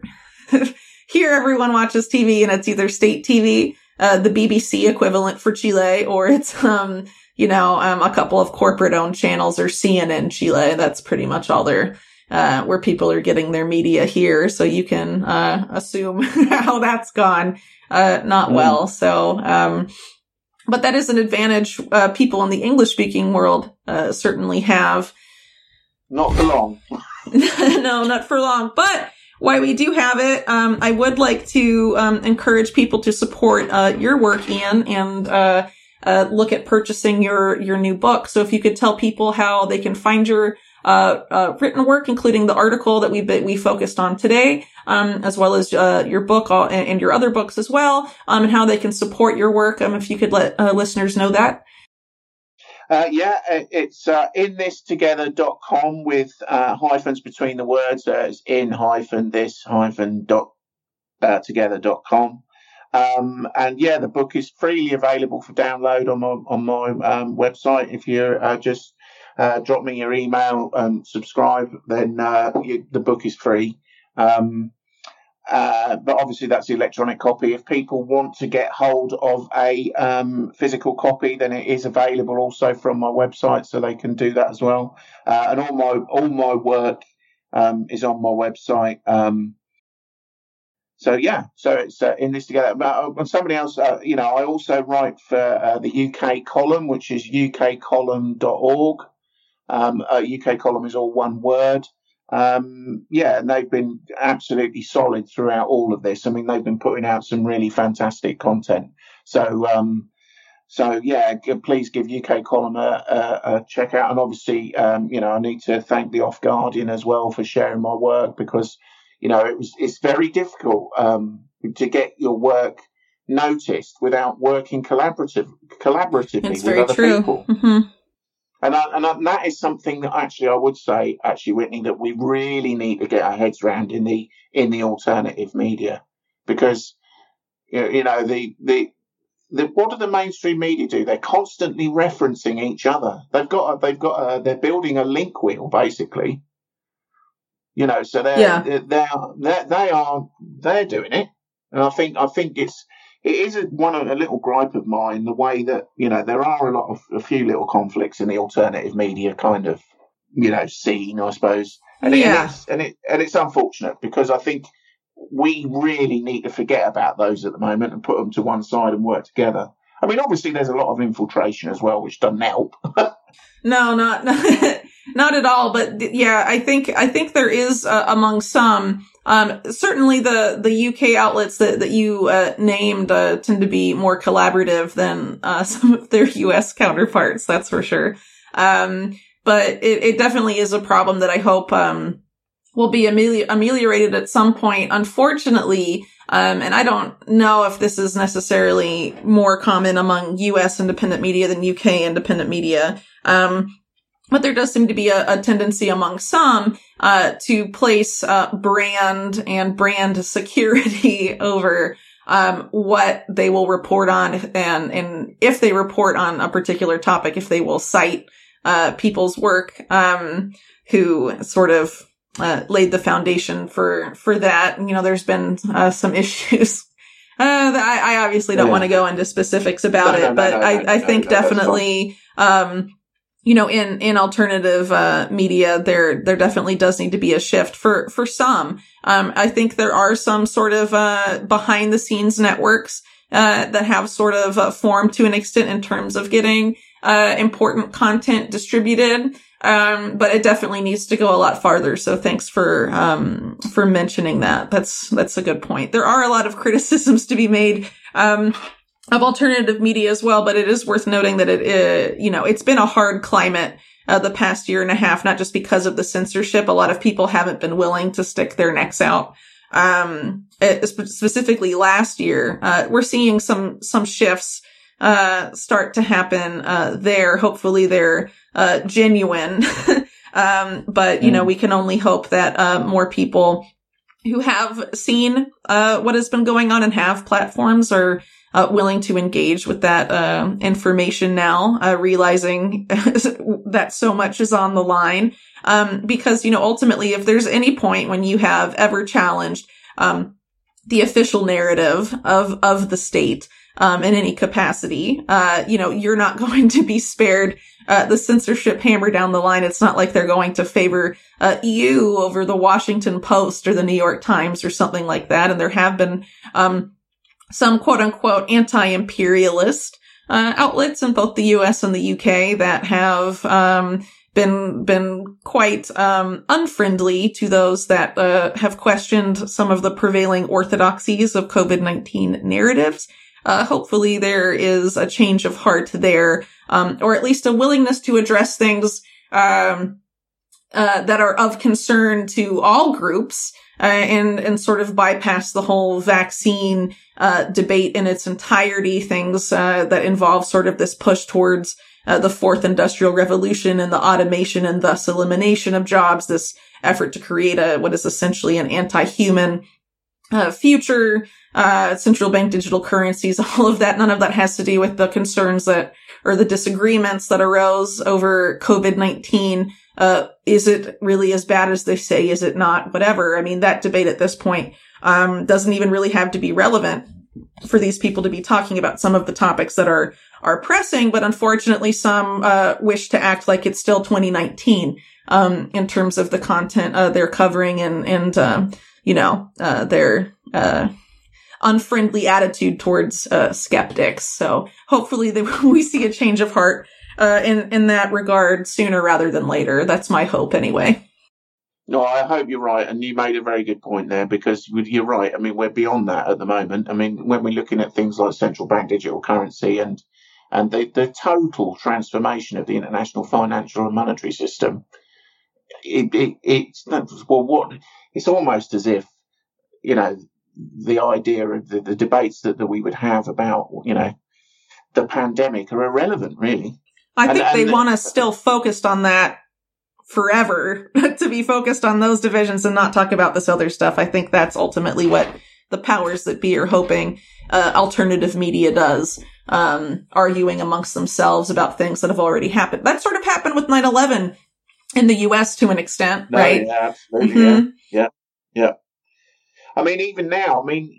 Speaker 1: here everyone watches TV and it's either state TV, the BBC equivalent for Chile, or it's, a couple of corporate owned channels or CNN Chile. That's pretty much all where people are getting their media here. So you can, assume how that's gone, not well. So, but that is an advantage, people in the English speaking world, certainly have.
Speaker 2: Not for long.
Speaker 1: No, not for long. But while we do have it, I would like to encourage people to support your work, Ian, and look at purchasing your new book. So if you could tell people how they can find your written work, including the article that we focused on today, as well as your book and your other books as well, and how they can support your work. If you could let listeners know that.
Speaker 2: It's inthistogether.com with hyphens between the words. It's in-this-together.com. And the book is freely available for download on my website. If you just drop me your email and subscribe, then the book is free. But obviously that's the electronic copy. If people want to get hold of a physical copy, then it is available also from my website, so they can do that as well. And all my work is on my website. So it's in this together. But somebody else, I also write for the UK Column, which is ukcolumn.org. UK Column is all one word. And they've been absolutely solid throughout all of this. I mean, they've been putting out some really fantastic content. So please give UK Column a check out. And obviously, I need to thank the Off Guardian as well for sharing my work, because, it's very difficult to get your work noticed without working collaboratively with other people. Mm-hmm. And that is something that actually I would say, Whitney, that we really need to get our heads around in the alternative media, because what do the mainstream media do? They're constantly referencing each other. They're building a link wheel basically. So they're doing it, and I think it is a little gripe of mine, the way that, there are a few little conflicts in the alternative media kind of, scene, I suppose. And it's unfortunate, because I think we really need to forget about those at the moment and put them to one side and work together. I mean, obviously there's a lot of infiltration as well, which doesn't help.
Speaker 1: No, not at all. But I think there is among some. Certainly the UK outlets that you named tend to be more collaborative than some of their US counterparts, that's for sure. But it definitely is a problem that I hope will be ameliorated at some point, unfortunately. And I don't know if this is necessarily more common among U.S. independent media than U.K. independent media. But there does seem to be a tendency among some to place brand and brand security over what they will report on, and if they report on a particular topic, if they will cite people's work who sort of laid the foundation for that. You know, there's been some issues that I obviously don't want to go into specifics about it, but I think definitely, you know, in alternative media, there definitely does need to be a shift for some. I think there are some sort of behind the scenes networks that have sort of formed to an extent in terms of getting important content distributed. But it definitely needs to go a lot farther. So thanks for mentioning that. That's a good point. There are a lot of criticisms to be made, of alternative media as well, but it is worth noting that it's been a hard climate, the past year and a half, not just because of the censorship. A lot of people haven't been willing to stick their necks out. Specifically last year, we're seeing some shifts start to happen there. Hopefully they're genuine. But, you know, we can only hope that more people who have seen what has been going on and have platforms are willing to engage with that information now, realizing that so much is on the line. Because, you know, ultimately, if there's any point when you have ever challenged the official narrative of the state, in any capacity, you know, you're not going to be spared the censorship hammer down the line. It's not like they're going to favor you over the Washington Post or the New York Times or something like that. And there have been some quote unquote anti-imperialist outlets in both the US and the UK that have been quite unfriendly to those that have questioned some of the prevailing orthodoxies of COVID-19 narratives. Hopefully there is a change of heart there, or at least a willingness to address things that are of concern to all groups, and sort of bypass the whole vaccine debate in its entirety, things that involve sort of this push towards the fourth industrial revolution and the automation and thus elimination of jobs, this effort to create what is essentially an anti-human future, central bank digital currencies, all of that. None of that has to do with the concerns or the disagreements that arose over COVID-19. Is it really as bad as they say? Is it not? Whatever. I mean, that debate at this point, doesn't even really have to be relevant for these people to be talking about some of the topics that are pressing, but unfortunately some, wish to act like it's still 2019, in terms of the content, they're covering and their, unfriendly attitude towards, skeptics. So hopefully we see a change of heart, in that regard sooner rather than later. That's my hope anyway.
Speaker 2: No, I hope you're right. And you made a very good point there, because you're right. I mean, we're beyond that at the moment. I mean, when we're looking at things like central bank digital currency and the total transformation of the international financial and monetary system, it's almost as if, you know, the idea of the debates that we would have about, you know, the pandemic are irrelevant, really.
Speaker 1: I think they want us still focused on that forever, to be focused on those divisions and not talk about this other stuff. I think that's ultimately what the powers that be are hoping alternative media does, arguing amongst themselves about things that have already happened. That sort of happened with 9/11 in the U.S. to an extent, right?
Speaker 2: Yeah, absolutely. Mm-hmm. Yeah. I mean, even now, I mean,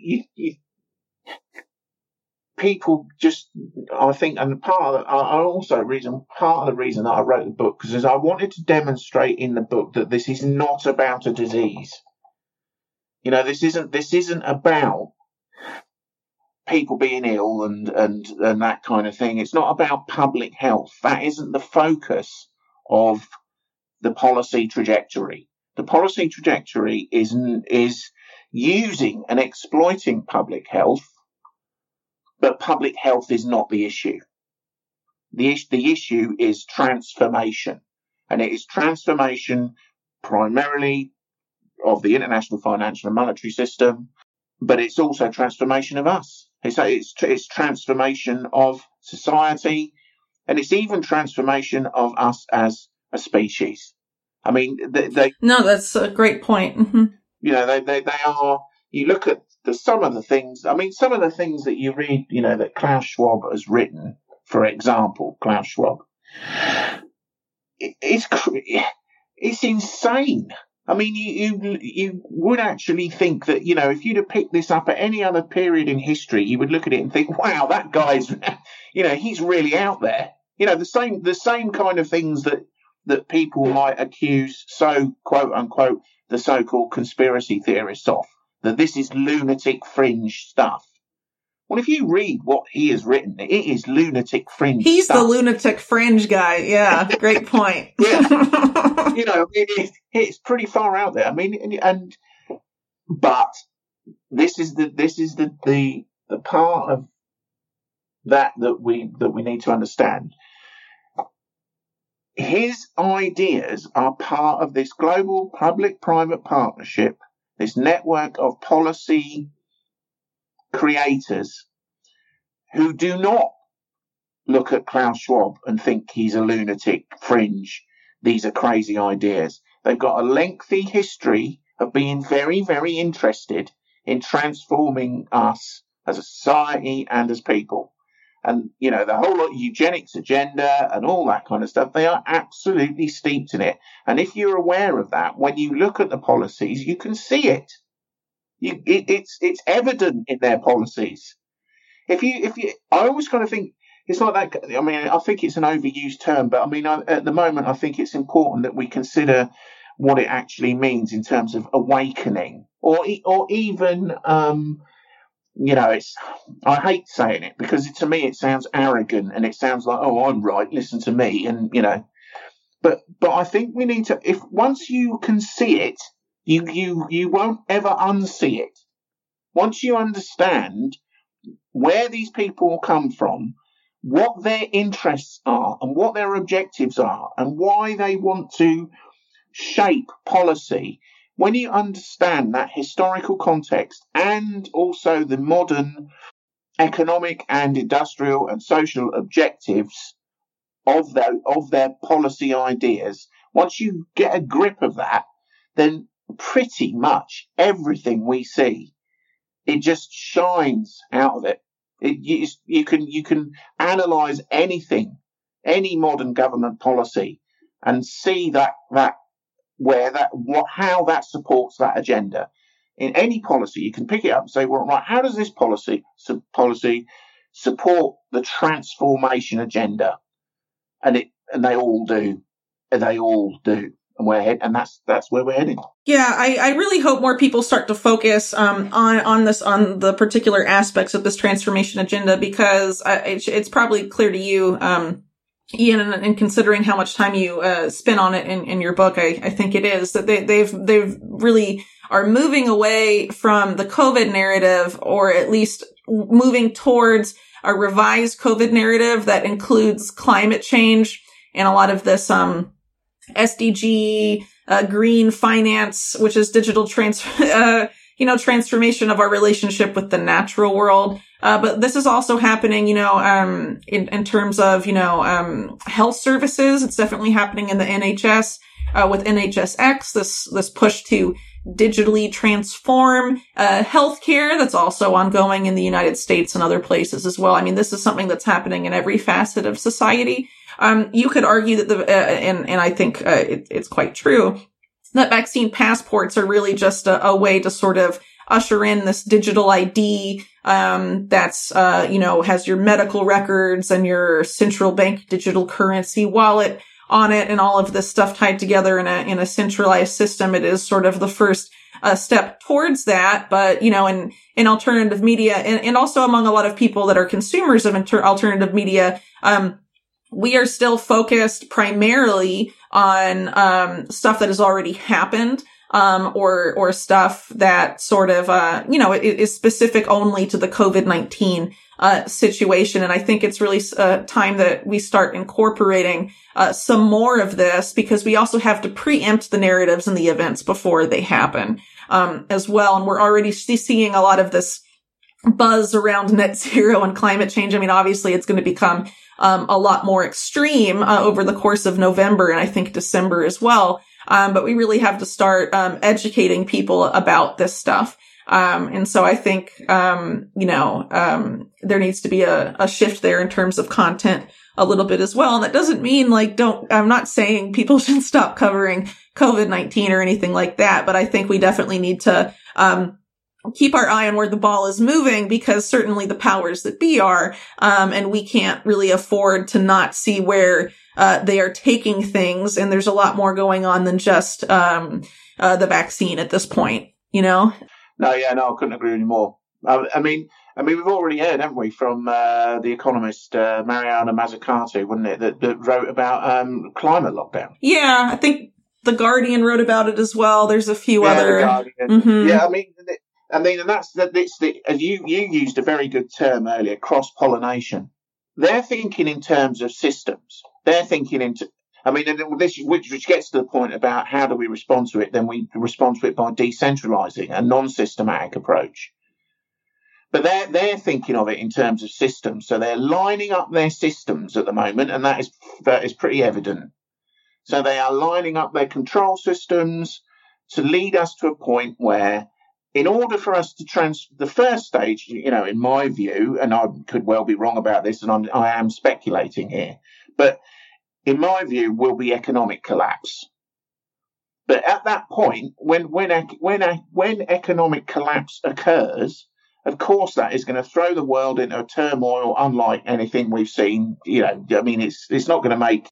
Speaker 2: people just, I think, and part of the reason that I wrote the book, because I wanted to demonstrate in the book that this is not about a disease. You know, this isn't about people being ill and that kind of thing. It's not about public health. That isn't the focus of the policy trajectory. The policy trajectory is using and exploiting public health, but public health is not the issue. The issue is transformation, and it is transformation primarily of the international financial and monetary system, but it's also transformation of us. It's transformation of society, and it's even transformation of us as a species. I mean,
Speaker 1: No, that's a great point. Mm-hmm.
Speaker 2: You know, they are. You look at some of the things. I mean, some of the things that you read, you know, that Klaus Schwab has written. For example, Klaus Schwab. It's insane. I mean, you would actually think that, you know, if you'd have picked this up at any other period in history, you would look at it and think, wow, that guy's, you know, he's really out there. You know, the same kind of things that people might accuse, quote unquote, the so-called conspiracy theorists of, that this is lunatic fringe stuff. Well, if you read what he has written, it is lunatic fringe
Speaker 1: He's
Speaker 2: stuff.
Speaker 1: the lunatic fringe guy. Yeah, great point.
Speaker 2: Yeah. You know, it's pretty far out there. I mean, but this is the part of that we need to understand. His ideas are part of this global public-private partnership, this network of policy creators who do not look at Klaus Schwab and think he's a lunatic fringe. These are crazy ideas. They've got a lengthy history of being very, very interested in transforming us as a society and as people. And, you know, the whole eugenics agenda and all that kind of stuff, they are absolutely steeped in it. And if you're aware of that, when you look at the policies, you can see it. It's evident in their policies. I always kind of think it's like that. I mean, I think it's an overused term, but I mean, at the moment, I think it's important that we consider what it actually means in terms of awakening, or even, you know, I hate saying it because to me it sounds arrogant and it sounds like, oh, I'm right, listen to me, and you know, but I think we need to. If once you can see it, you won't ever unsee it. Once you understand where these people come from, what their interests are and what their objectives are and why they want to shape policy, when you understand that historical context and also the modern economic and industrial and social objectives of their policy ideas, once you get a grip of that, then pretty much everything we see, it just shines out of it. You can analyze anything, any modern government policy, and see how that supports that agenda. In any policy, you can pick it up and say, well, right, how does this policy support the transformation agenda? And they all do. They all do. And that's where we're heading.
Speaker 1: Yeah, I really hope more people start to focus on the particular aspects of this transformation agenda, because it's probably clear to you, Ian, and considering how much time you spend on it in your book, I think it is that they've really are moving away from the COVID narrative, or at least moving towards a revised COVID narrative that includes climate change and a lot of this SDG, green finance, which is digital transformation of our relationship with the natural world. But this is also happening, in terms of, health services. It's definitely happening in the NHS, with NHSX, this push to digitally transform, healthcare. That's also ongoing in the United States and other places as well. I mean, this is something that's happening in every facet of society. You could argue that and I think, it's quite true, that vaccine passports are really just a way to sort of usher in this digital ID, that's, has your medical records and your central bank digital currency wallet on it and all of this stuff tied together in a centralized system. It is sort of the first step towards that. But, in alternative media and also among a lot of people that are consumers of alternative media, we are still focused primarily on stuff that has already happened, or stuff that sort of, is specific only to the COVID-19 situation. And I think it's really time that we start incorporating some more of this, because we also have to preempt the narratives and the events before they happen as well. And we're already seeing a lot of this buzz around net zero and climate change. I mean, obviously it's going to become a lot more extreme over the course of November and I think December as well. But we really have to start educating people about this stuff. And so I think, there needs to be a shift there in terms of content a little bit as well. And that doesn't mean I'm not saying people should stop covering COVID-19 or anything like that, but I think we definitely need to, keep our eye on where the ball is moving, because certainly the powers that be are, and we can't really afford to not see where, they are taking things. And there's a lot more going on than just, the vaccine at this point,
Speaker 2: No, I couldn't agree with you more. I mean, we've already heard, haven't we, from the economist Mariana Mazzucato, wasn't it, that wrote about climate lockdown?
Speaker 1: Yeah, I think The Guardian wrote about it as well. There's a few other.
Speaker 2: The Guardian. Mm-hmm. Yeah, and it's as you used a very good term earlier, cross-pollination. They're thinking in terms of systems. They're thinking which gets to the point about how do we respond to it? Then we respond to it by decentralizing a non-systematic approach. But they're thinking of it in terms of systems. So they're lining up their systems at the moment, and that is pretty evident. So they are lining up their control systems to lead us to a point where, in order for us to the first stage, in my view, and I could well be wrong about this, and I am speculating here, but in my view, will be economic collapse. But at that point, when economic collapse occurs, of course, that is going to throw the world into a turmoil unlike anything we've seen. It's not going to make.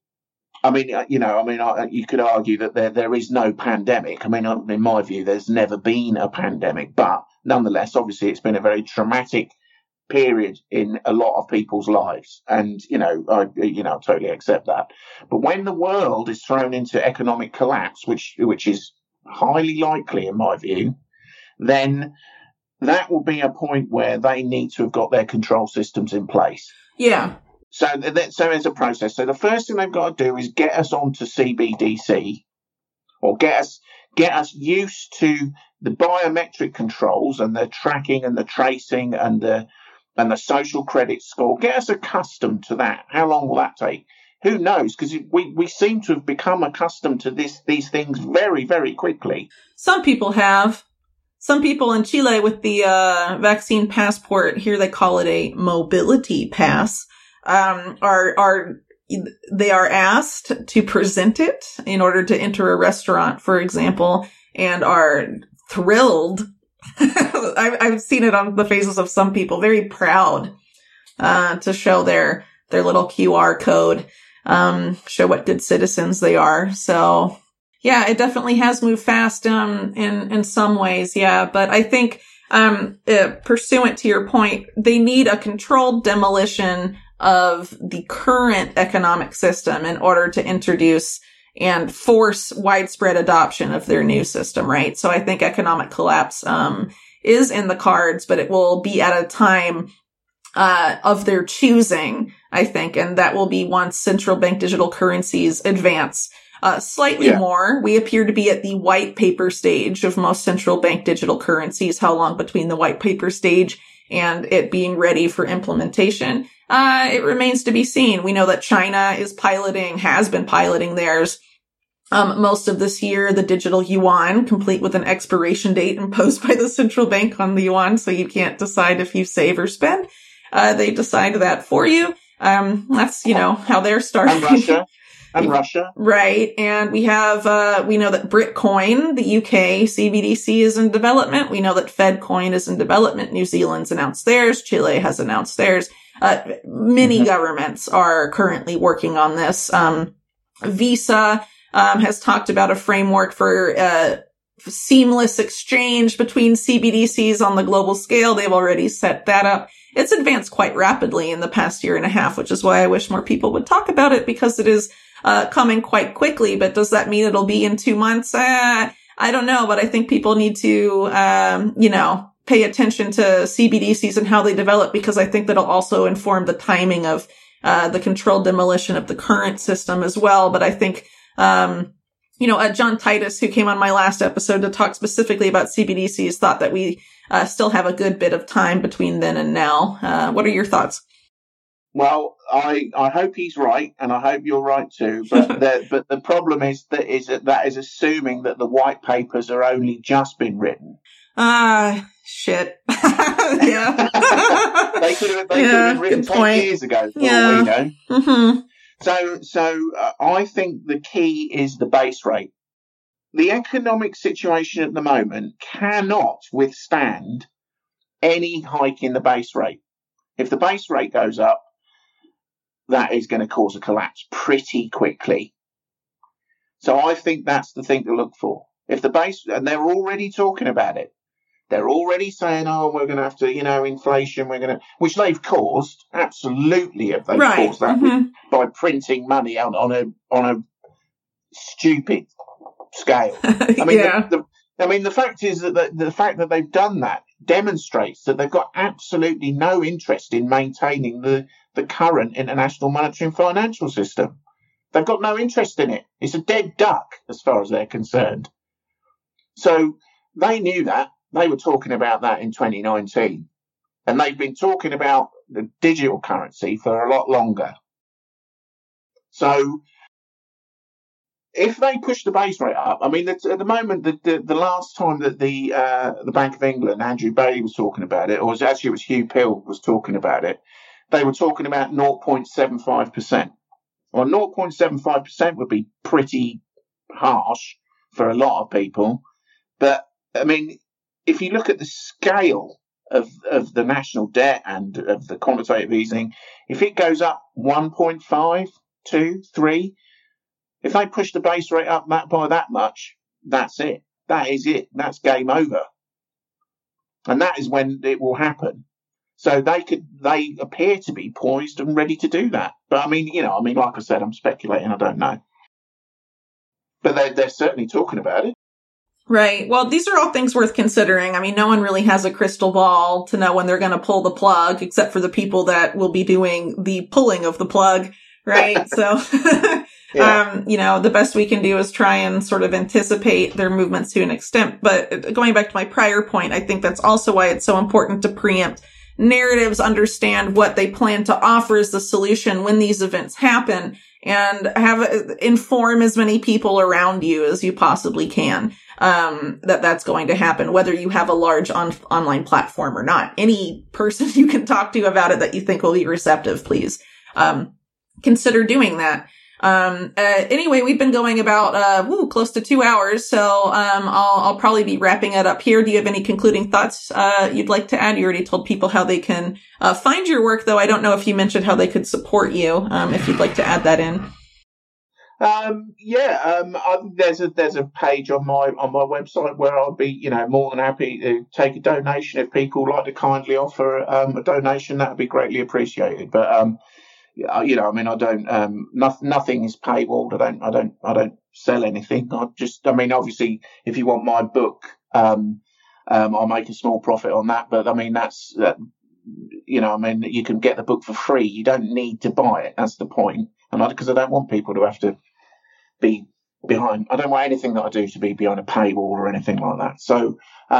Speaker 2: You could argue that there is no pandemic. In my view, there's never been a pandemic, but nonetheless, obviously, it's been a very traumatic period in a lot of people's lives, and I totally accept that. But when the world is thrown into economic collapse, which is highly likely in my view, then that will be a point where they need to have got their control systems in place.
Speaker 1: Yeah.
Speaker 2: So there's a process. So the first thing they've got to do is get us onto CBDC, or get us used to the biometric controls and the tracking and the tracing and the social credit score. Get us accustomed to that. How long will that take? Who knows? Because we seem to have become accustomed to these things very, very quickly.
Speaker 1: Some people have. Some people in Chile with the vaccine passport, here they call it a mobility pass, they are asked to present it in order to enter a restaurant, for example, and are thrilled. I've seen it on the faces of some people, very proud to show their little QR code, show what good citizens they are. So yeah, it definitely has moved fast in some ways, yeah. But I think pursuant to your point, they need a controlled demolition of the current economic system in order to introduce and force widespread adoption of their new system, right? So I think economic collapse is in the cards, but it will be at a time of their choosing, I think, and that will be once central bank digital currencies advance slightly more. We appear to be at the white paper stage of most central bank digital currencies. How long between the white paper stage and it being ready for implementation? It remains to be seen. We know that China has been piloting theirs most of this year, the digital yuan, complete with an expiration date imposed by the central bank on the yuan, so you can't decide if you save or spend. They decide that for you. That's, how they're starting.
Speaker 2: And Russia.
Speaker 1: Right. And we have, we know that Bitcoin, the UK CBDC, is in development. We know that FedCoin is in development. New Zealand's announced theirs. Chile has announced theirs. Many governments are currently working on this. Visa, has talked about a framework for, seamless exchange between CBDCs on the global scale. They've already set that up. It's advanced quite rapidly in the past year and a half, which is why I wish more people would talk about it, because it is coming quite quickly. But does that mean it'll be in 2 months? I don't know, but I think people need to, pay attention to CBDCs and how they develop, because I think that'll also inform the timing of the controlled demolition of the current system as well. But I think, John Titus, who came on my last episode to talk specifically about CBDCs, thought that we still have a good bit of time between then and now. What are your thoughts?
Speaker 2: Well, I hope he's right, and I hope you're right too. But the problem is that is assuming that the white papers are only just been written.
Speaker 1: Shit. Yeah.
Speaker 2: They could have been written 10 years ago, for all we know.
Speaker 1: Mm-hmm.
Speaker 2: So I think the key is the base rate. The economic situation at the moment cannot withstand any hike in the base rate. If the base rate goes up, that is going to cause a collapse pretty quickly. So I think that's the thing to look for. If the base, and they're already talking about it. They're already saying, we're going to have to, inflation, which they've caused. Absolutely, have they caused that by printing money on a stupid scale. I mean, the fact is that the fact that they've done that demonstrates that they've got absolutely no interest in maintaining the current international monetary and financial system. They've got no interest in it. It's a dead duck as far as they're concerned. So they knew that. They were talking about that in 2019. And they've been talking about the digital currency for a lot longer. So if they push the base rate up, I mean, at the moment, the last time that the Bank of England, Andrew Bailey, was talking about it, or it was Hugh Pill was talking about it, they were talking about 0.75%. Well, 0.75% would be pretty harsh for a lot of people. But, I mean, if you look at the scale of the national debt and of the quantitative easing, if it goes up 1.5, 2, 3, if they push the base rate up by that much, that's it. That is it. That's game over. And that is when it will happen. So they appear to be poised and ready to do that. But I mean, like I said, I'm speculating. I don't know. But they're certainly talking about it.
Speaker 1: Right. Well, these are all things worth considering. I mean, no one really has a crystal ball to know when they're going to pull the plug, except for the people that will be doing the pulling of the plug, right? So, yeah. The best we can do is try and sort of anticipate their movements to an extent. But going back to my prior point, I think that's also why it's so important to preempt narratives, understand what they plan to offer as the solution when these events happen, and inform as many people around you as you possibly can. That's going to happen, whether you have a large online platform or not. Any person you can talk to about it that you think will be receptive, please, consider doing that. Anyway, we've been going about, close to 2 hours. So, I'll probably be wrapping it up here. Do you have any concluding thoughts, you'd like to add? You already told people how they can, find your work, though. I don't know if you mentioned how they could support you, if you'd like to add that in.
Speaker 2: There's a page on my website where I'll be, more than happy to take a donation. If people like to kindly offer, a donation, that would be greatly appreciated. But, I don't, nothing is paywalled. I don't sell anything. Obviously, if you want my book, I'll make a small profit on that. But you can get the book for free. You don't need to buy it. That's the point. And because I don't want people to have to be behind. I don't want anything that I do to be behind a paywall or anything like that. So,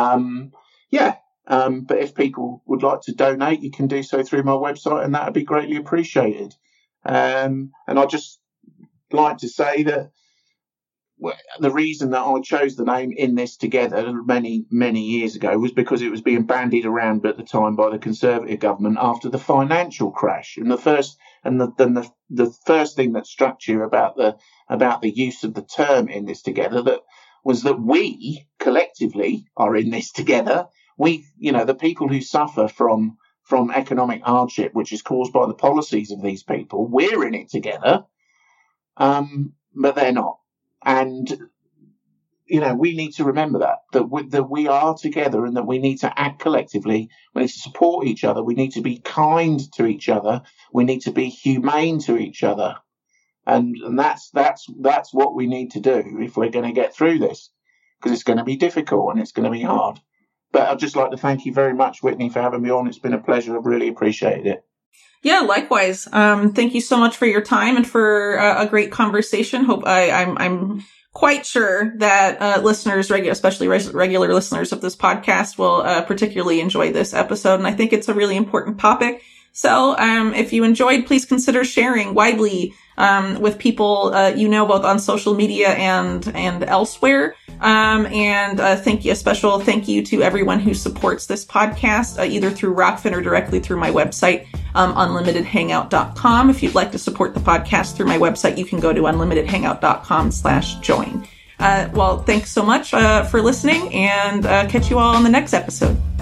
Speaker 2: but if people would like to donate, you can do so through my website, and that would be greatly appreciated. And I'd just like to say that the reason that I chose the name In This Together many, many years ago was because it was being bandied around at the time by the Conservative government after the financial crash. And the first thing that struck you about the use of the term In This Together was that we collectively are in this together. We, the people who suffer from economic hardship, which is caused by the policies of these people, we're in it together, but they're not. And, we need to remember that we are together and that we need to act collectively. We need to support each other. We need to be kind to each other. We need to be humane to each other. And that's what we need to do if we're going to get through this, because it's going to be difficult and it's going to be hard. But I'd just like to thank you very much, Whitney, for having me on. It's been a pleasure. I've really appreciated it.
Speaker 1: Yeah, likewise. Thank you so much for your time and for a great conversation. I'm quite sure that listeners, especially regular listeners of this podcast, will particularly enjoy this episode. And I think it's a really important topic. So if you enjoyed, please consider sharing widely with people both on social media and elsewhere. A special thank you to everyone who supports this podcast, either through Rockfin or directly through my website, unlimitedhangout.com. If you'd like to support the podcast through my website, you can go to unlimitedhangout.com/join. Thanks so much for listening, and catch you all on the next episode.